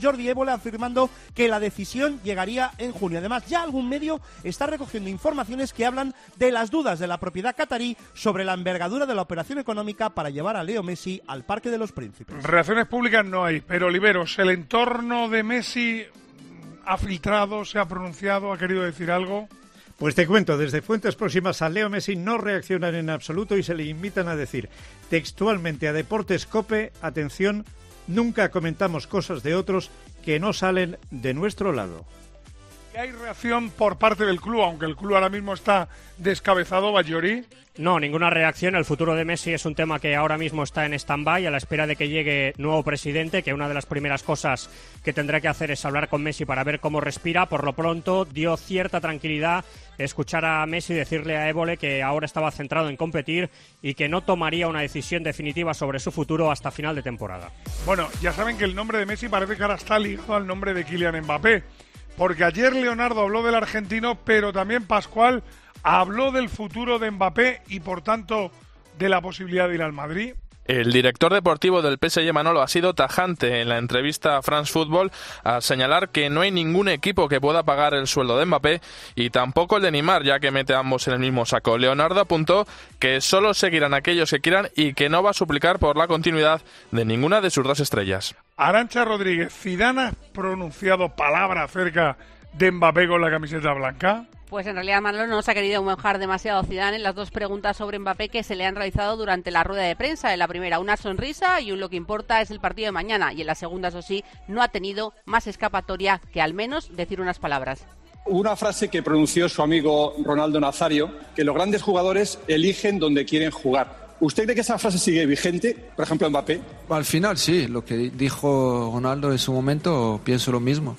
Évole afirmando que la decisión llegaría en junio. Además, ya algún medio está recogiendo informaciones que hablan de las dudas de la propiedad catarí sobre la envergadura de la operación económica para llevar a Leo Messi al Parque de los Príncipes. Reacciones públicas no hay, pero Oliveros, ¿el entorno de Messi ha filtrado, se ha pronunciado, ha querido decir algo? Pues te cuento, desde fuentes próximas a Leo Messi no reaccionan en absoluto y se le invitan a decir textualmente a Deportes COPE, atención, nunca comentamos cosas de otros que no salen de nuestro lado. ¿Hay reacción por parte del club, aunque el club ahora mismo está descabezado, Ballori? No, ninguna reacción. El futuro de Messi es un tema que ahora mismo está en stand-by a la espera de que llegue nuevo presidente, que una de las primeras cosas que tendrá que hacer es hablar con Messi para ver cómo respira. Por lo pronto dio cierta tranquilidad escuchar a Messi decirle a Évole que ahora estaba centrado en competir y que no tomaría una decisión definitiva sobre su futuro hasta final de temporada. Bueno, ya saben que el nombre de Messi parece que ahora está ligado al nombre de Kylian Mbappé, porque ayer Leonardo habló del argentino, pero también Pascual habló del futuro de Mbappé y, por tanto, de la posibilidad de ir al Madrid. El director deportivo del P S G, Manolo, ha sido tajante en la entrevista a France Football al señalar que no hay ningún equipo que pueda pagar el sueldo de Mbappé y tampoco el de Neymar, ya que mete a ambos en el mismo saco. Leonardo apuntó que solo seguirán aquellos que quieran y que no va a suplicar por la continuidad de ninguna de sus dos estrellas. Arantxa Rodríguez, ¿Zidane ha pronunciado palabra acerca de Mbappé con la camiseta blanca? Pues en realidad Manolo no se ha querido mojar demasiado Zidane en las dos preguntas sobre Mbappé que se le han realizado durante la rueda de prensa. En la primera, una sonrisa y un lo que importa es el partido de mañana. Y en la segunda, eso sí, no ha tenido más escapatoria que al menos decir unas palabras. Una frase que pronunció su amigo Ronaldo Nazario, que los grandes jugadores eligen donde quieren jugar. ¿Usted cree que esa frase sigue vigente, por ejemplo, Mbappé? Al final sí, lo que dijo Ronaldo en su momento pienso lo mismo.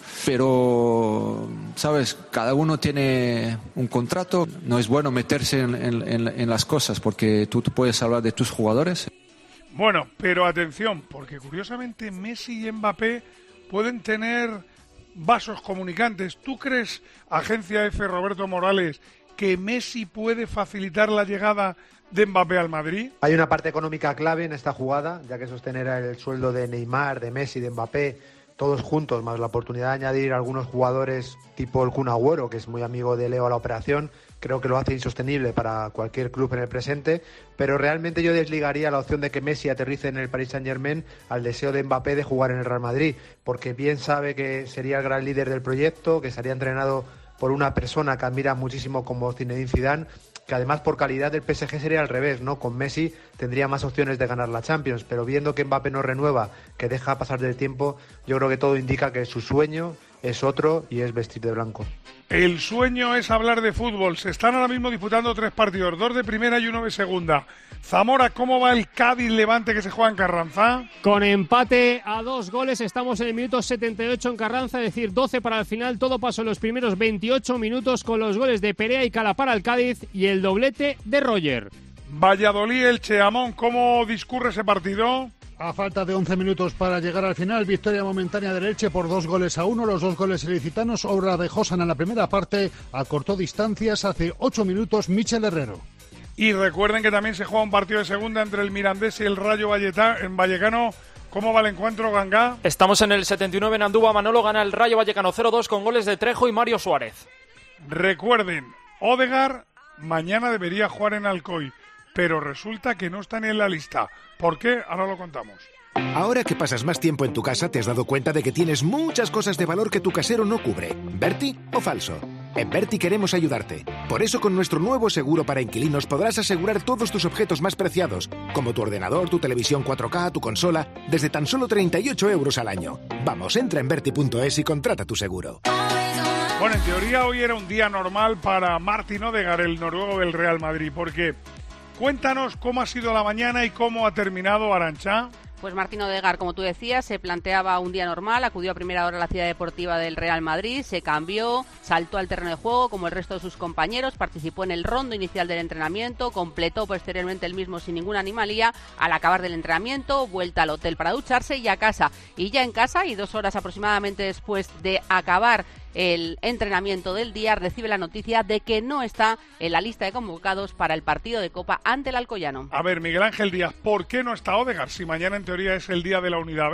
Pero, ¿sabes? Cada uno tiene un contrato. No es bueno meterse en, en, en las cosas porque tú, tú puedes hablar de tus jugadores. Bueno, pero atención, porque curiosamente Messi y Mbappé pueden tener vasos comunicantes. ¿Tú crees, agencia F, Roberto Morales, que Messi puede facilitar la llegada de Mbappé al Madrid? Hay una parte económica clave en esta jugada, ya que sostener el sueldo de Neymar, de Messi, de Mbappé, todos juntos, más la oportunidad de añadir algunos jugadores tipo el Kun Agüero, que es muy amigo de Leo a la operación, creo que lo hace insostenible para cualquier club en el presente, pero realmente yo desligaría la opción de que Messi aterrice en el Paris Saint-Germain al deseo de Mbappé de jugar en el Real Madrid, porque bien sabe que sería el gran líder del proyecto, que estaría entrenado por una persona que admira muchísimo como Zinedine Zidane, que además por calidad del P S G sería al revés, ¿no? Con Messi tendría más opciones de ganar la Champions, pero viendo que Mbappé no renueva, que deja pasar del tiempo, yo creo que todo indica que su sueño es otro y es vestir de blanco. El sueño es hablar de fútbol. Se están ahora mismo disputando tres partidos, dos de primera y uno de segunda. Zamora, ¿cómo va el Cádiz-Levante que se juega en Carranza? Con empate a dos goles, estamos en el minuto setenta y ocho en Carranza, es decir, doce para el final. Todo pasó en los primeros veintiocho minutos con los goles de Perea y Cala para el Cádiz y el doblete de Roger. Valladolid-Elche, Amón, ¿cómo discurre ese partido? A falta de once minutos para llegar al final, victoria momentánea del Elche por dos goles a uno. Los dos goles ilicitanos, obra de Josan en la primera parte, acortó distancias hace ocho minutos Michel Herrero. Y recuerden que también se juega un partido de segunda entre el Mirandés y el Rayo Vallecano. ¿Cómo va el encuentro, Gangá? Estamos en el setenta y nueve en Andúba. Manolo gana el Rayo Vallecano cero dos con goles de Trejo y Mario Suárez. Recuerden, Odegaard mañana debería jugar en Alcoy, pero resulta que no están en la lista. ¿Por qué? Ahora lo contamos. Ahora que pasas más tiempo en tu casa, te has dado cuenta de que tienes muchas cosas de valor que tu casero no cubre. ¿Berti o falso? En Berti queremos ayudarte. Por eso con nuestro nuevo seguro para inquilinos podrás asegurar todos tus objetos más preciados, como tu ordenador, tu televisión cuatro K, tu consola, desde tan solo treinta y ocho euros al año. Vamos, entra en berti punto es y contrata tu seguro. Bueno, en teoría hoy era un día normal para Martin Odegaard, el noruego del Real Madrid, porque cuéntanos cómo ha sido la mañana y cómo ha terminado, Arantxa. Pues Martín Odegaard, como tú decías, se planteaba un día normal, acudió a primera hora a la ciudad deportiva del Real Madrid, se cambió, saltó al terreno de juego como el resto de sus compañeros, participó en el rondo inicial del entrenamiento, completó posteriormente el mismo sin ninguna animalía. Al acabar del entrenamiento, vuelta al hotel para ducharse y a casa. Y ya en casa, y dos horas aproximadamente después de acabar el entrenamiento del día, recibe la noticia de que no está en la lista de convocados para el partido de Copa ante el Alcoyano. A ver, Miguel Ángel Díaz, ¿por qué no está Odegaard si mañana en teoría es el día de la Unidad B?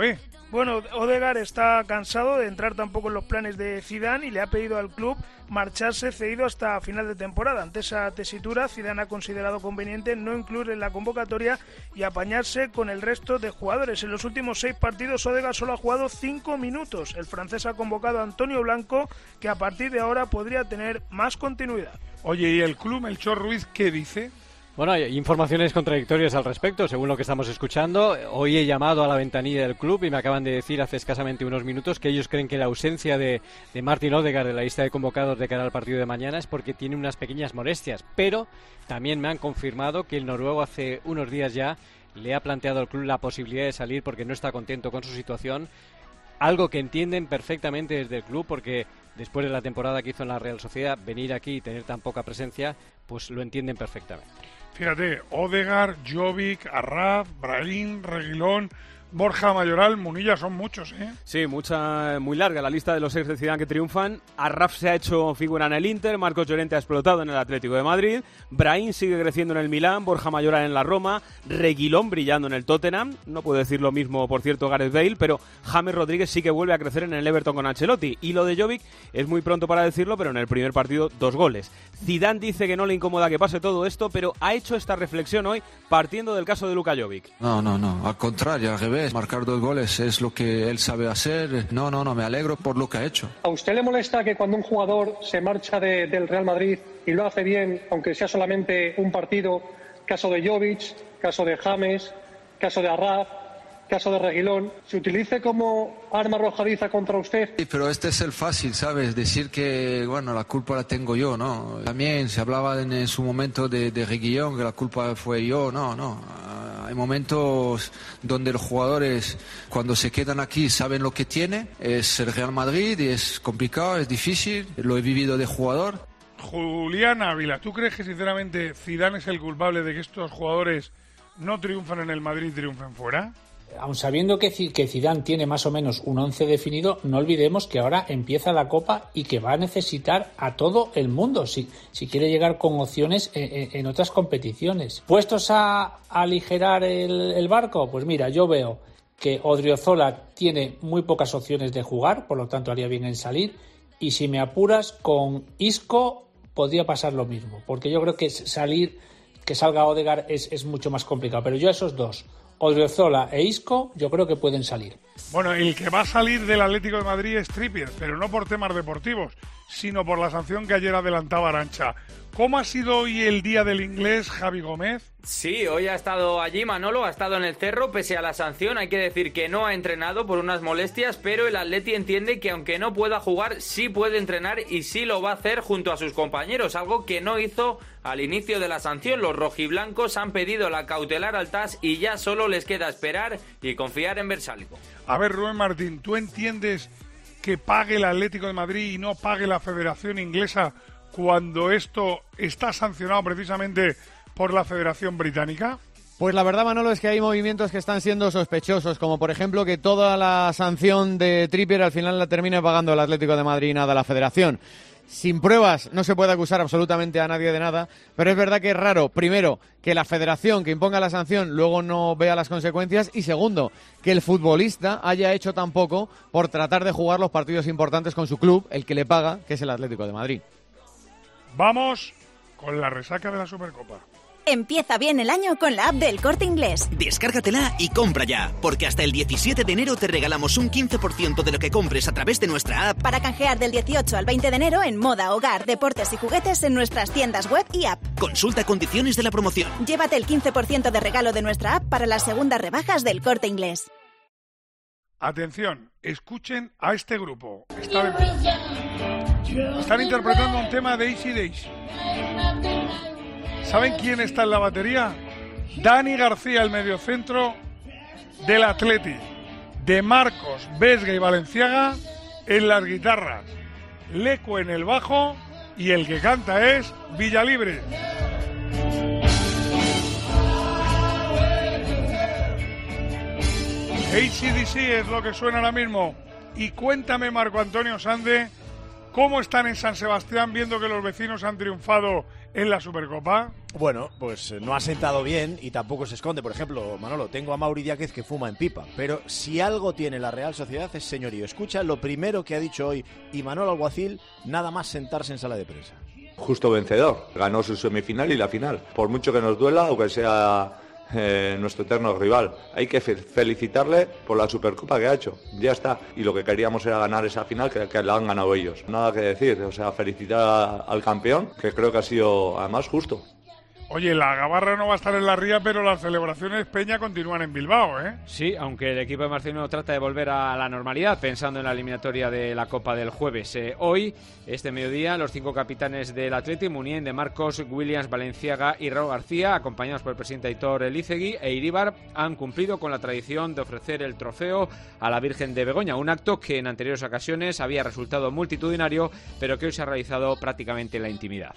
Bueno, Odegaard está cansado de entrar tampoco en los planes de Zidane y le ha pedido al club marcharse cedido hasta final de temporada. Ante esa tesitura, Zidane ha considerado conveniente no incluir en la convocatoria y apañarse con el resto de jugadores. En los últimos seis partidos, Odegaard solo ha jugado cinco minutos. El francés ha convocado a Antonio Blanco, que a partir de ahora podría tener más continuidad. Oye, ¿y el club Melchor Ruiz qué dice? Bueno, hay informaciones contradictorias al respecto, según lo que estamos escuchando. Hoy he llamado a la ventanilla del club y me acaban de decir hace escasamente unos minutos que ellos creen que la ausencia de, de Martin Odegaard de la lista de convocados de cara al partido de mañana es porque tiene unas pequeñas molestias. Pero también me han confirmado que el noruego hace unos días ya le ha planteado al club la posibilidad de salir porque no está contento con su situación. Algo que entienden perfectamente desde el club porque después de la temporada que hizo en la Real Sociedad, venir aquí y tener tan poca presencia, pues lo entienden perfectamente. Fíjate, Odegaard, Jovic, Arraf, Brahim, Reguilón, Borja Mayoral, Munilla, son muchos, ¿eh? Sí, mucha, muy larga la lista de los ex de Zidane que triunfan. Arraf se ha hecho figura en el Inter, Marcos Llorente ha explotado en el Atlético de Madrid, Brahim sigue creciendo en el Milán, Borja Mayoral en la Roma, Reguilón brillando en el Tottenham, no puedo decir lo mismo, por cierto, Gareth Bale, pero James Rodríguez sí que vuelve a crecer en el Everton con Ancelotti. Y lo de Jovic es muy pronto para decirlo, pero en el primer partido, dos goles. Zidane dice que no le incomoda que pase todo esto, pero ha hecho esta reflexión hoy partiendo del caso de Luka Jovic. No, no, no, al contrario, al revés. Marcar dos goles es lo que él sabe hacer. No, no, no, me alegro por lo que ha hecho. ¿A usted le molesta que cuando un jugador se marcha de, del Real Madrid y lo hace bien, aunque sea solamente un partido, caso de Jovic, caso de James, caso de Arraf, caso de Reguilón, se utilice como arma arrojadiza contra usted? Sí, pero este es el fácil, ¿sabes? Decir que, bueno, la culpa la tengo yo, ¿no? También se hablaba en, en su momento de, de Reguilón, que la culpa fue yo, no, no. Hay momentos donde los jugadores, cuando se quedan aquí, saben lo que tiene. Es el Real Madrid y es complicado, es difícil, lo he vivido de jugador. Julián Ávila, ¿tú crees que sinceramente Zidane es el culpable de que estos jugadores no triunfan en el Madrid y triunfen fuera? Aun sabiendo que, que Zidane tiene más o menos un once definido, no olvidemos que ahora empieza la Copa y que va a necesitar a todo el mundo si, si quiere llegar con opciones en, en otras competiciones. ¿Puestos a, a aligerar el, el barco? Pues mira, yo veo que Odriozola tiene muy pocas opciones de jugar, por lo tanto haría bien en salir, y si me apuras con Isco podría pasar lo mismo, porque yo creo que salir, que salga Odegaard es, es mucho más complicado, pero yo esos dos, Odriozola e Isco, yo creo que pueden salir. Bueno, el que va a salir del Atlético de Madrid es Trippier, pero no por temas deportivos, sino por la sanción que ayer adelantaba Arantxa. ¿Cómo ha sido hoy el día del inglés, Javi Gómez? Sí, hoy ha estado allí Manolo, ha estado en el Cerro, pese a la sanción. Hay que decir que no ha entrenado por unas molestias, pero el Atleti entiende que aunque no pueda jugar, sí puede entrenar y sí lo va a hacer junto a sus compañeros, algo que no hizo al inicio de la sanción. Los rojiblancos han pedido la cautelar al T A S y ya solo les queda esperar y confiar en Bersálico. A ver, Rubén Martín, ¿tú entiendes que pague el Atlético de Madrid y no pague la Federación Inglesa cuando esto está sancionado precisamente por la Federación Británica? Pues la verdad, Manolo, es que hay movimientos que están siendo sospechosos, como por ejemplo que toda la sanción de Trippier al final la termine pagando el Atlético de Madrid y nada la Federación. Sin pruebas no se puede acusar absolutamente a nadie de nada, pero es verdad que es raro, primero, que la federación que imponga la sanción luego no vea las consecuencias y segundo, que el futbolista haya hecho tan poco por tratar de jugar los partidos importantes con su club, el que le paga, que es el Atlético de Madrid. Vamos con la resaca de la Supercopa. Empieza bien el año con la app del Corte Inglés. Descárgatela y compra ya, porque hasta el diecisiete de enero te regalamos un quince por ciento de lo que compres a través de nuestra app. Para canjear del dieciocho al veinte de enero en moda, hogar, deportes y juguetes en nuestras tiendas web y app. Consulta condiciones de la promoción. Llévate el quince por ciento de regalo de nuestra app para las segundas rebajas del Corte Inglés. Atención, escuchen a este grupo. Están, Están interpretando un tema de Easy Days. ¿Saben quién está en la batería? Dani García, el mediocentro del Atleti. De Marcos, Vesga y Valenciaga en las guitarras. Leco en el bajo y el que canta es Villalibre. A C D C es lo que suena ahora mismo. Y cuéntame, Marco Antonio Sande, ¿Cómo están en San Sebastián viendo que los vecinos han triunfado en la Supercopa? Bueno, pues no ha sentado bien y tampoco se esconde. Por ejemplo, Manolo, tengo a Mauri Diáquez que fuma en pipa, pero si algo tiene la Real Sociedad es señorío. Escucha lo primero que ha dicho hoy Imanol Alguacil, nada más sentarse en sala de prensa. Justo vencedor, ganó su semifinal y la final. Por mucho que nos duela o que sea eh, nuestro eterno rival, hay que fe- felicitarle por la Supercopa que ha hecho. Ya está. Y lo que queríamos era ganar esa final, que, que la han ganado ellos. Nada que decir, o sea, felicitar a, al campeón, que creo que ha sido además justo. Oye, la Gabarra no va a estar en la Ría, pero las celebraciones Peña continúan en Bilbao, ¿eh? Sí, aunque el equipo de Marcelino trata de volver a la normalidad, pensando en la eliminatoria de la Copa del jueves. Eh, hoy, este mediodía, los cinco capitanes del Athletic, Munien, De Marcos, Williams, Valenciaga y Raúl García, acompañados por el presidente Aitor Elizegui e Iríbar, han cumplido con la tradición de ofrecer el trofeo a la Virgen de Begoña, un acto que en anteriores ocasiones había resultado multitudinario, pero que hoy se ha realizado prácticamente en la intimidad.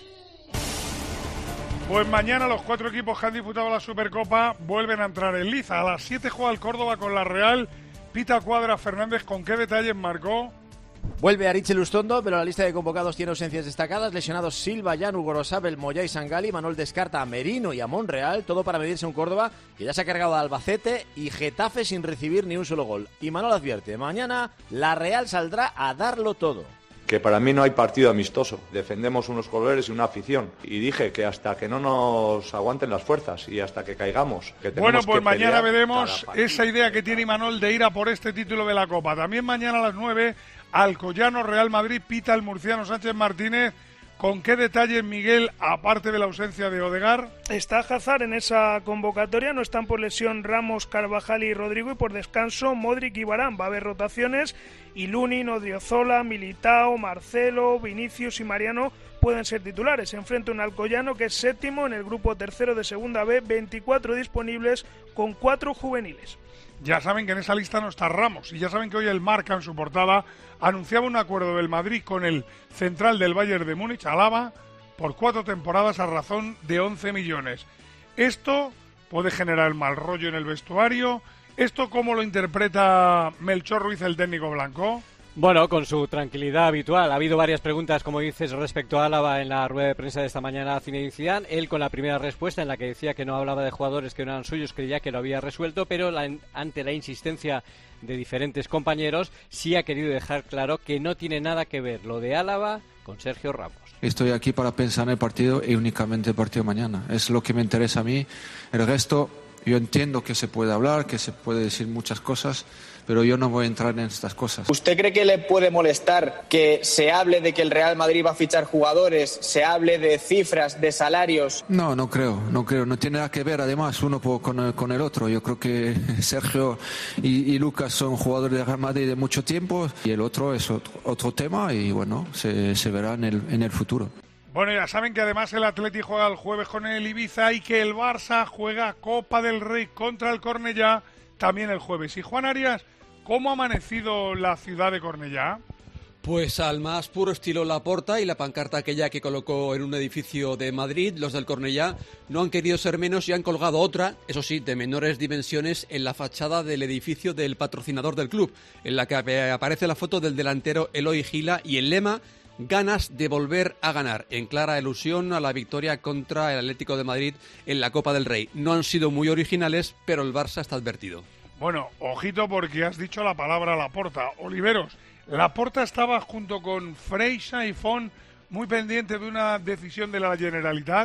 Pues mañana los cuatro equipos que han disputado la Supercopa vuelven a entrar en liza. A las siete juega el Córdoba con la Real. Pita Cuadra Fernández, ¿con qué detalles marcó? Vuelve Aritz Lustondo, pero la lista de convocados tiene ausencias destacadas. Lesionados Silva, Jan, Gorosabel, Moyá y Sangali. Manuel descarta a Merino y a Monreal, todo para medirse un Córdoba que ya se ha cargado a Albacete y Getafe sin recibir ni un solo gol. Y Manuel advierte, mañana la Real saldrá a darlo todo. Que para mí no hay partido amistoso. Defendemos unos colores y una afición. Y dije que hasta que no nos aguanten las fuerzas y hasta que caigamos. Que bueno, pues que mañana veremos esa idea que tiene Imanol de ir a por este título de la Copa. También mañana a las nueve, Alcoyano Real Madrid, pita el murciano Sánchez Martínez. ¿Con qué detalles, Miguel, aparte de la ausencia de Odegaard? Está Hazard en esa convocatoria, no están por lesión Ramos, Carvajal y Rodrigo, y por descanso Modric y Varane. Va a haber rotaciones y Lunin, Odriozola, Militao, Marcelo, Vinicius y Mariano pueden ser titulares. Se enfrenta un Alcoyano que es séptimo en el grupo tercero de Segunda B, veinticuatro disponibles con cuatro juveniles. Ya saben que en esa lista no está Ramos y ya saben que hoy el Marca en su portada anunciaba un acuerdo del Madrid con el central del Bayern de Múnich, Alaba, por cuatro temporadas a razón de once millones. Esto puede generar mal rollo en el vestuario. ¿Esto cómo lo interpreta Melchor Ruiz, el técnico blanco? Bueno, con su tranquilidad habitual. Ha habido varias preguntas, como dices, respecto a Álava en la rueda de prensa de esta mañana a Zinedine Zidane. Él con la primera respuesta en la que decía que no hablaba de jugadores que no eran suyos, creía que lo había resuelto, pero la, ante la insistencia de diferentes compañeros sí ha querido dejar claro que no tiene nada que ver lo de Álava con Sergio Ramos. Estoy aquí para pensar en el partido y únicamente el partido mañana. Es lo que me interesa a mí. El resto, yo entiendo que se puede hablar, que se puede decir muchas cosas, pero yo no voy a entrar en estas cosas. ¿Usted cree que le puede molestar que se hable de que el Real Madrid va a fichar jugadores, se hable de cifras, de salarios? No, no creo, no creo. No tiene nada que ver, además, uno con el, con el otro. Yo creo que Sergio y, y Lucas son jugadores de Real Madrid de mucho tiempo y el otro es otro, otro tema y, bueno, se, se verá en el, en el futuro. Bueno, ya saben que además el Athletic juega el jueves con el Ibiza y que el Barça juega Copa del Rey contra el Cornellá también el jueves. Y Juan Arias, ¿cómo ha amanecido la ciudad de Cornellá? Pues al más puro estilo Laporta y la pancarta aquella que colocó en un edificio de Madrid. Los del Cornellá no han querido ser menos y han colgado otra, eso sí, de menores dimensiones, en la fachada del edificio del patrocinador del club, en la que aparece la foto del delantero Eloy Gila y el lema ganas de volver a ganar, en clara alusión a la victoria contra el Atlético de Madrid en la Copa del Rey. No han sido muy originales, pero el Barça está advertido. Bueno, ojito porque has dicho la palabra Laporta. Oliveros, Laporta estaba junto con Freixa y Font muy pendiente de una decisión de la Generalitat.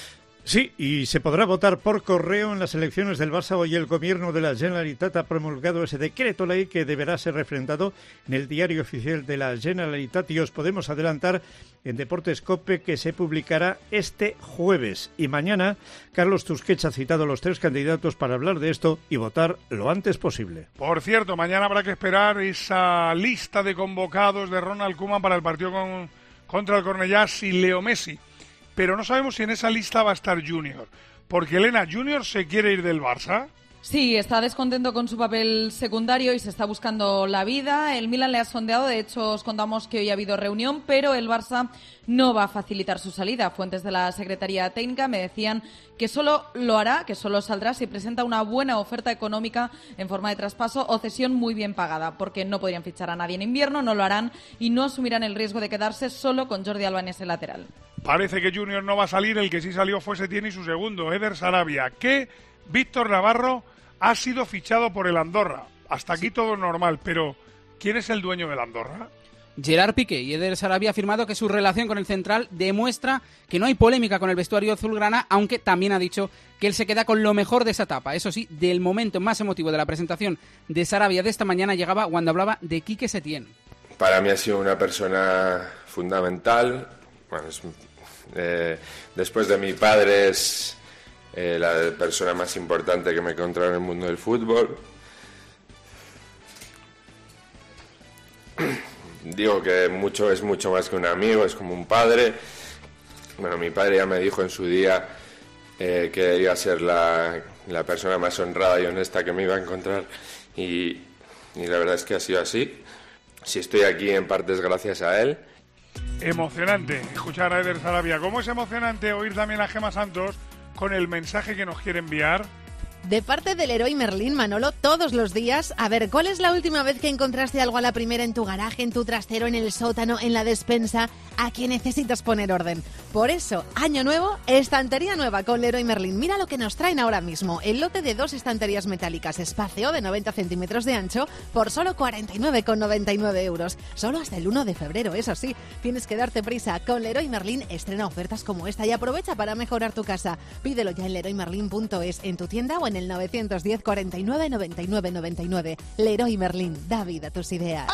Sí, y se podrá votar por correo en las elecciones del Barça. Hoy el gobierno de la Generalitat ha promulgado ese decreto ley que deberá ser refrendado en el diario oficial de la Generalitat y os podemos adelantar en Deportes COPE que se publicará este jueves. Y mañana Carlos Tusquets ha citado a los tres candidatos para hablar de esto y votar lo antes posible. Por cierto, mañana habrá que esperar esa lista de convocados de Ronald Koeman para el partido con, contra el Cornellá sin Leo Messi. Pero no sabemos si en esa lista va a estar Junior. Porque, Elena, ¿Junior se quiere ir del Barça? Sí, está descontento con su papel secundario y se está buscando la vida. El Milan le ha sondeado, de hecho os contamos que hoy ha habido reunión, pero el Barça no va a facilitar su salida. Fuentes de la Secretaría Técnica me decían que solo lo hará, que solo saldrá si presenta una buena oferta económica en forma de traspaso o cesión muy bien pagada, porque no podrían fichar a nadie en invierno, no lo harán y no asumirán el riesgo de quedarse solo con Jordi Alba en ese lateral. Parece que Junior no va a salir, el que sí salió fue Setién y su segundo, Eder Sarabia, que Víctor Navarro ha sido fichado por el Andorra. Hasta aquí todo normal, pero ¿quién es el dueño del Andorra? Gerard Piqué, y Eder Sarabia ha afirmado que su relación con el central demuestra que no hay polémica con el vestuario azulgrana, aunque también ha dicho que él se queda con lo mejor de esa etapa. Eso sí, del momento más emotivo de la presentación de Sarabia de esta mañana llegaba cuando hablaba de Quique Setién. Para mí ha sido una persona fundamental. Bueno, es, eh, después de mi padre es eh, la persona más importante que me he encontrado en el mundo del fútbol. Digo que mucho es mucho más que un amigo, es como un padre. Bueno, mi padre ya me dijo en su día eh, que debía ser la, la persona más honrada y honesta que me iba a encontrar y, y la verdad es que ha sido así. Si estoy aquí en parte es gracias a él. Emocionante escuchar a Eder Sarabia. ¿Cómo es emocionante oír también a Gemma Santos con el mensaje que nos quiere enviar? De parte del Leroy Merlin, Manolo, todos los días. A ver, ¿cuál es la última vez que encontraste algo a la primera en tu garaje, en tu trastero, en el sótano, en la despensa? ¿A qué necesitas poner orden? Por eso, año nuevo, estantería nueva con Leroy Merlin. Mira lo que nos traen ahora mismo. El lote de dos estanterías metálicas espacio de noventa centímetros de ancho por solo cuarenta y nueve con noventa y nueve euros. Solo hasta el uno de febrero, eso sí. Tienes que darte prisa. Con Leroy Merlin estrena ofertas como esta y aprovecha para mejorar tu casa. Pídelo ya en leroy merlin punto es, en tu tienda o en el novecientos diez, cuarenta y nueve, noventa y nueve, noventa y nueve. Leroy Merlin, da vida a tus ideas.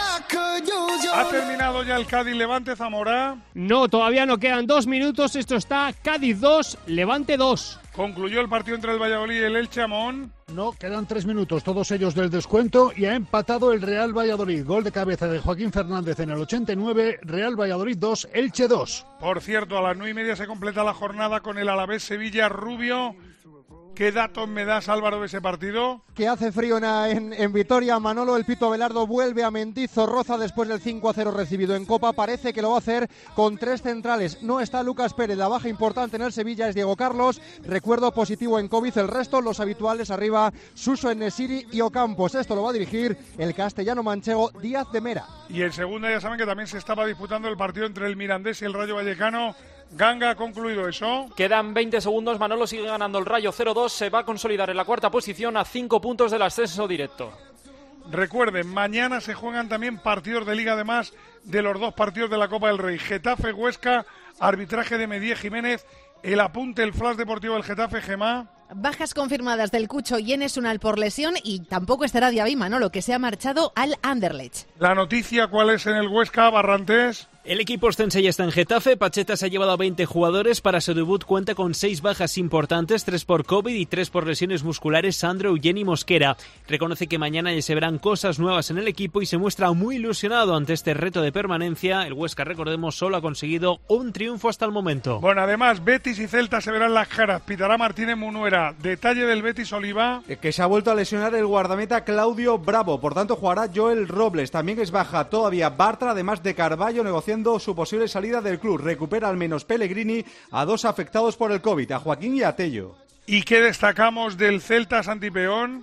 ¿Ha terminado ya el Cádiz Levante, Zamora? No, todavía no, quedan dos minutos. Esto está Cádiz dos, Levante dos. ¿Concluyó el partido entre el Valladolid y el Elche, Amón? No, quedan tres minutos, todos ellos del descuento, y ha empatado el Real Valladolid. Gol de cabeza de Joaquín Fernández en el ochenta y nueve, Real Valladolid dos, Elche dos. Por cierto, a las nueve y media se completa la jornada con el Alavés Sevilla Rubio. ¿Qué datos me das, Álvaro, de ese partido? Que hace frío en, en, en Vitoria. Manolo, el Pito Abelardo vuelve a Mendizorroza después del cinco a cero recibido en Copa. Parece que lo va a hacer con tres centrales. No está Lucas Pérez. La baja importante en el Sevilla es Diego Carlos. Recuerdo positivo en COVID. El resto, los habituales arriba, Suso, Enesiri y Ocampos. Esto lo va a dirigir el castellano manchego Díaz de Mera. Y en segunda ya saben que también se estaba disputando el partido entre el Mirandés y el Rayo Vallecano. Ganga, ¿ha concluido eso? Quedan veinte segundos, Manolo sigue ganando el Rayo cero dos, se va a consolidar en la cuarta posición a cinco puntos del ascenso directo. Recuerden, mañana se juegan también partidos de Liga, además de los dos partidos de la Copa del Rey. Getafe-Huesca, arbitraje de Medía Jiménez, el apunte, el flash deportivo del Getafe, Gemá. Bajas confirmadas del Cucho y Enes Unal por lesión y tampoco estará Diaby, Manolo, que se ha marchado al Anderlecht. La noticia, ¿cuál es en el Huesca, Barrantes? El equipo ostense ya está en Getafe. Pacheta se ha llevado a veinte jugadores. Para su debut cuenta con seis bajas importantes, tres por COVID y tres por lesiones musculares. Sandro, Eugeni y Mosquera. Reconoce que mañana ya se verán cosas nuevas en el equipo y se muestra muy ilusionado ante este reto de permanencia. El Huesca, recordemos, solo ha conseguido un triunfo hasta el momento. Bueno, además, Betis y Celta se verán las caras. Pitará Martínez Munuera. Detalle del Betis, Oliva. Que se ha vuelto a lesionar el guardameta Claudio Bravo. Por tanto, jugará Joel Robles. También es baja todavía Bartra, además de Carballo, negociando su posible salida del club. Recupera al menos Pellegrini a dos afectados por el COVID, a Joaquín y a Tello. ¿Y qué destacamos del Celta, Santi Peón?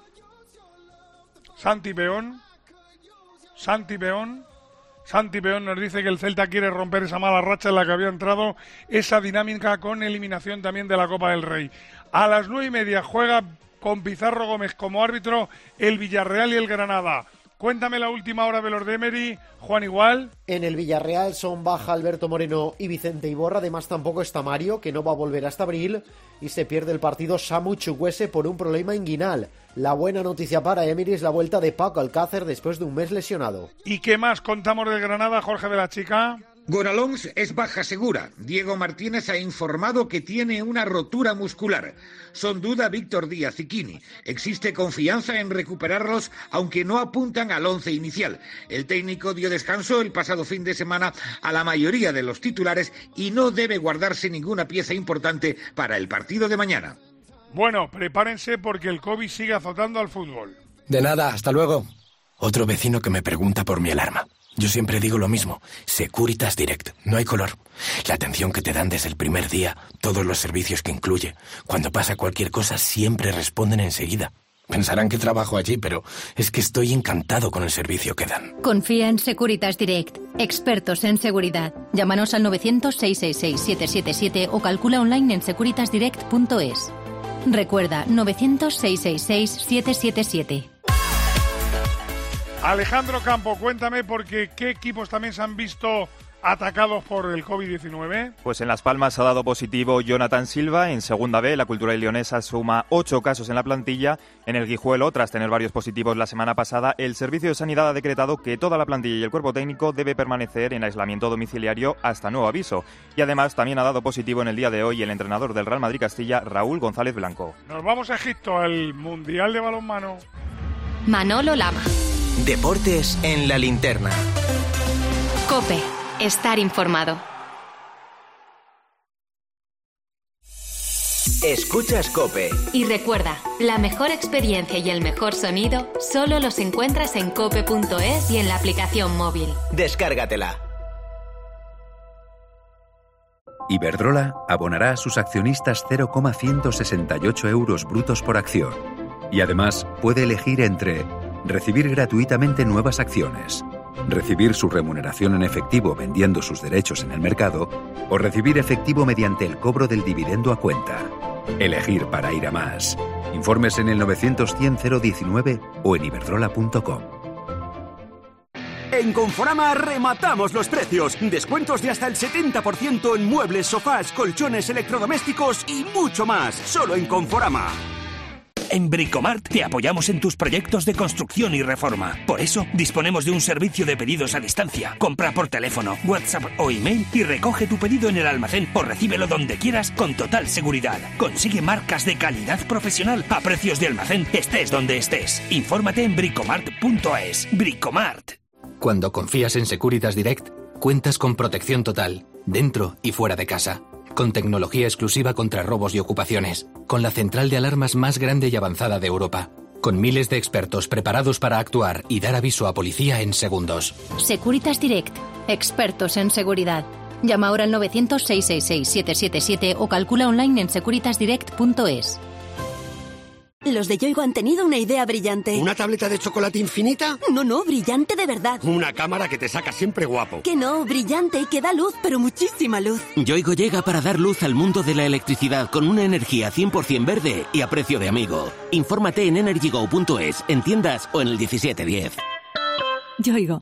Santi Peón. Santi Peón. Santi Peón nos dice que el Celta quiere romper esa mala racha en la que había entrado, esa dinámica con eliminación también de la Copa del Rey. A las nueve y media juega con Pizarro Gómez como árbitro el Villarreal y el Granada. Cuéntame la última hora de los de Emery, Juan Igual. En el Villarreal son baja Alberto Moreno y Vicente Iborra, además tampoco está Mario, que no va a volver hasta abril, y se pierde el partido Samu Chukwueze por un problema inguinal. La buena noticia para Emery es la vuelta de Paco Alcácer después de un mes lesionado. ¿Y qué más contamos del Granada, Jorge de la Chica? Gonalons es baja segura. Diego Martínez ha informado que tiene una rotura muscular. Son duda Víctor Díaz y Quini. Existe confianza en recuperarlos, aunque no apuntan al once inicial. El técnico dio descanso el pasado fin de semana a la mayoría de los titulares y no debe guardarse ninguna pieza importante para el partido de mañana. Bueno, prepárense porque el COVID sigue azotando al fútbol. De nada, hasta luego. Otro vecino que me pregunta por mi alarma. Yo siempre digo lo mismo. Securitas Direct. No hay color. La atención que te dan desde el primer día, todos los servicios que incluye. Cuando pasa cualquier cosa, siempre responden enseguida. Pensarán que trabajo allí, pero es que estoy encantado con el servicio que dan. Confía en Securitas Direct. Expertos en seguridad. Llámanos al novecientos, seiscientos sesenta y seis, siete siete siete o calcula online en securitas direct punto es. Recuerda, novecientos, seiscientos sesenta y seis, siete siete siete. Alejandro Campo, cuéntame, porque ¿qué equipos también se han visto atacados por el COVID diecinueve? Pues en Las Palmas ha dado positivo Jonathan Silva. En Segunda B, la Cultural Leonesa suma ocho casos en la plantilla. En el Guijuelo, tras tener varios positivos la semana pasada, el Servicio de Sanidad ha decretado que toda la plantilla y el cuerpo técnico debe permanecer en aislamiento domiciliario hasta nuevo aviso. Y además también ha dado positivo en el día de hoy el entrenador del Real Madrid Castilla, Raúl González Blanco. Nos vamos a Egipto, al Mundial de Balonmano. Manolo Lama. Deportes en la linterna. COPE. Estar informado. Escuchas COPE. Y recuerda, la mejor experiencia y el mejor sonido solo los encuentras en cope punto es y en la aplicación móvil. Descárgatela. Iberdrola abonará a sus accionistas cero coma ciento sesenta y ocho euros brutos por acción. Y además puede elegir entre recibir gratuitamente nuevas acciones, recibir su remuneración en efectivo vendiendo sus derechos en el mercado o recibir efectivo mediante el cobro del dividendo a cuenta. Elegir para ir a más. Informes en el novecientos cien cero diecinueve o en iberdrola punto com. En Conforama rematamos los precios. Descuentos de hasta el setenta por ciento en muebles, sofás, colchones, electrodomésticos y mucho más. Solo en Conforama. En Bricomart te apoyamos en tus proyectos de construcción y reforma. Por eso, disponemos de un servicio de pedidos a distancia. Compra por teléfono, WhatsApp o email y recoge tu pedido en el almacén o recíbelo donde quieras con total seguridad. Consigue marcas de calidad profesional a precios de almacén, estés donde estés. Infórmate en bricomart punto es. Bricomart. Cuando confías en Securitas Direct, cuentas con protección total, dentro y fuera de casa. Con tecnología exclusiva contra robos y ocupaciones. Con la central de alarmas más grande y avanzada de Europa. Con miles de expertos preparados para actuar y dar aviso a policía en segundos. Securitas Direct. Expertos en seguridad. Llama ahora al novecientos, seiscientos sesenta y seis, siete siete siete o calcula online en securitas direct punto es. Los de Yoigo han tenido una idea brillante. ¿Una tableta de chocolate infinita? No, no, brillante de verdad. Una cámara que te saca siempre guapo. Que no, brillante y que da luz, pero muchísima luz. Yoigo llega para dar luz al mundo de la electricidad con una energía cien por ciento verde y a precio de amigo. Infórmate en energy go punto es, en tiendas o en el diecisiete diez. Yoigo.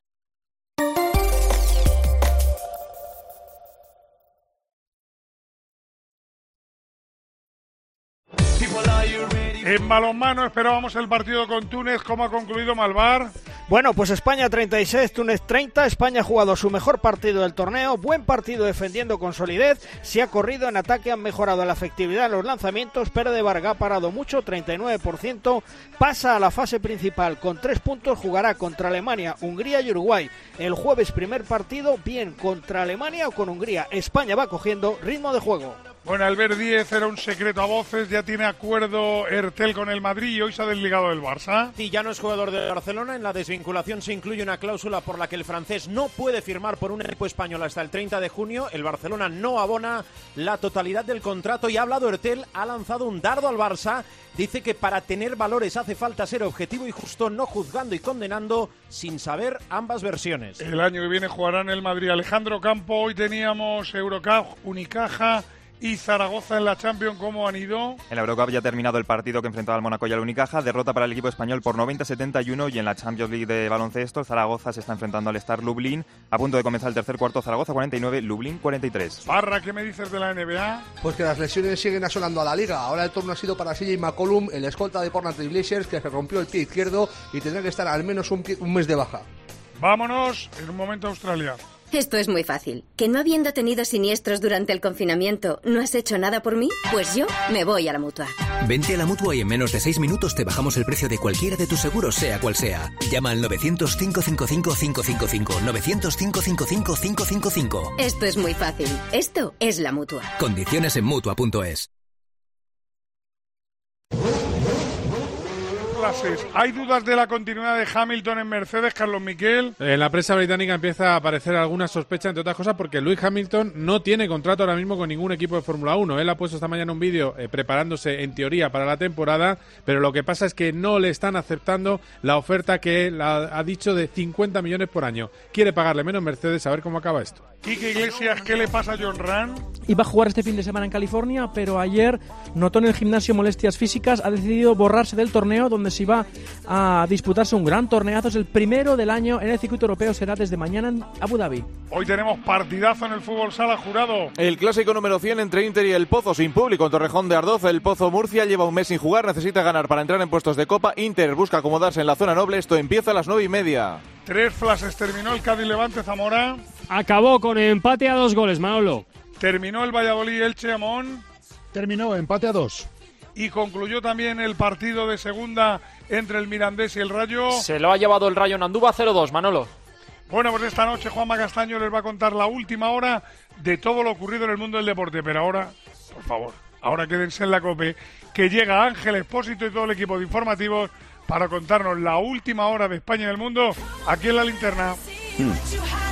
En balonmano esperábamos el partido con Túnez. ¿Cómo ha concluido, Malvar? Bueno, pues España treinta y seis, Túnez treinta. España ha jugado su mejor partido del torneo, buen partido defendiendo con solidez, se ha corrido en ataque, han mejorado la efectividad en los lanzamientos, pero de Varga ha parado mucho, treinta y nueve por ciento, pasa a la fase principal con tres puntos, jugará contra Alemania, Hungría y Uruguay. El jueves primer partido, bien contra Alemania o con Hungría. España va cogiendo ritmo de juego. Bueno, Albert Díez era un secreto a voces, ya tiene acuerdo Ertel con el Madrid y hoy se ha desligado del Barça. Sí, ya no es jugador de Barcelona. En la desvinculación se incluye una cláusula por la que el francés no puede firmar por un equipo español hasta el treinta de junio. El Barcelona no abona la totalidad del contrato y ha hablado Ertel, ha lanzado un dardo al Barça. Dice que para tener valores hace falta ser objetivo y justo, no juzgando y condenando sin saber ambas versiones. El año que viene jugarán el Madrid. Alejandro Campo, hoy teníamos Eurocup, Unicaja y Zaragoza en la Champions. ¿Cómo han ido? En la Eurocup ya ha terminado el partido que enfrentaba al Mónaco y al Unicaja, derrota para el equipo español por noventa a setenta y uno, y en la Champions League de baloncesto el Zaragoza se está enfrentando al Star Lublin. A punto de comenzar el tercer cuarto, Zaragoza cuarenta y nueve, Lublin cuarenta y tres. Parra, ¿qué me dices de la N B A? Pues que las lesiones siguen asolando a la liga. Ahora el turno ha sido para C J McCollum, el escolta de Portland Trail Blazers, que se rompió el pie izquierdo y tendrá que estar al menos un, pie, un mes de baja. Vámonos en un momento a Australia. Esto es muy fácil. ¿Que no habiendo tenido siniestros durante el confinamiento no has hecho nada por mí? Pues yo me voy a la Mutua. Vente a la Mutua y en menos de seis minutos te bajamos el precio de cualquiera de tus seguros, sea cual sea. Llama al novecientos, cinco cinco cinco, cinco cinco cinco, novecientos, cinco cinco cinco, cinco cinco cinco. Esto es muy fácil. Esto es la Mutua. Condiciones en Mutua punto es. flashes. ¿Hay dudas de la continuidad de Hamilton en Mercedes, Carlos Miquel? En la prensa británica empieza a aparecer alguna sospecha, entre otras cosas, porque Lewis Hamilton no tiene contrato ahora mismo con ningún equipo de Fórmula uno. Él ha puesto esta mañana un vídeo eh, preparándose, en teoría, para la temporada, pero lo que pasa es que no le están aceptando la oferta que él ha, ha dicho de cincuenta millones por año. Quiere pagarle menos Mercedes, a ver cómo acaba esto. Quique Iglesias, ¿qué le pasa a John Ram? Iba a jugar este fin de semana en California, pero ayer notó en el gimnasio molestias físicas, ha decidido borrarse del torneo donde se iba a disputarse un gran torneazo, es el primero del año en el circuito europeo, será desde mañana en Abu Dhabi. Hoy tenemos partidazo en el fútbol sala, Jurado. El clásico número cien entre Inter y el Pozo, sin público en Torrejón de Ardoz. El Pozo Murcia lleva un mes sin jugar, necesita ganar para entrar en puestos de Copa. Inter busca acomodarse en la zona noble, esto empieza a las nueve y media. Tres flashes terminó el Cádiz Levante, Zamora. Acabó con empate a dos goles, Manolo. Terminó el Valladolid Elche, Amón. Terminó empate a dos. Y concluyó también el partido de segunda entre el Mirandés y el Rayo. Se lo ha llevado el Rayo en Andúba, cero dos, Manolo. Bueno, pues esta noche Juanma Castaño les va a contar la última hora de todo lo ocurrido en el mundo del deporte. Pero ahora, por favor, ahora quédense en la COPE, que llega Ángel Expósito y todo el equipo de informativos para contarnos la última hora de España y del mundo aquí en La Linterna. Hmm.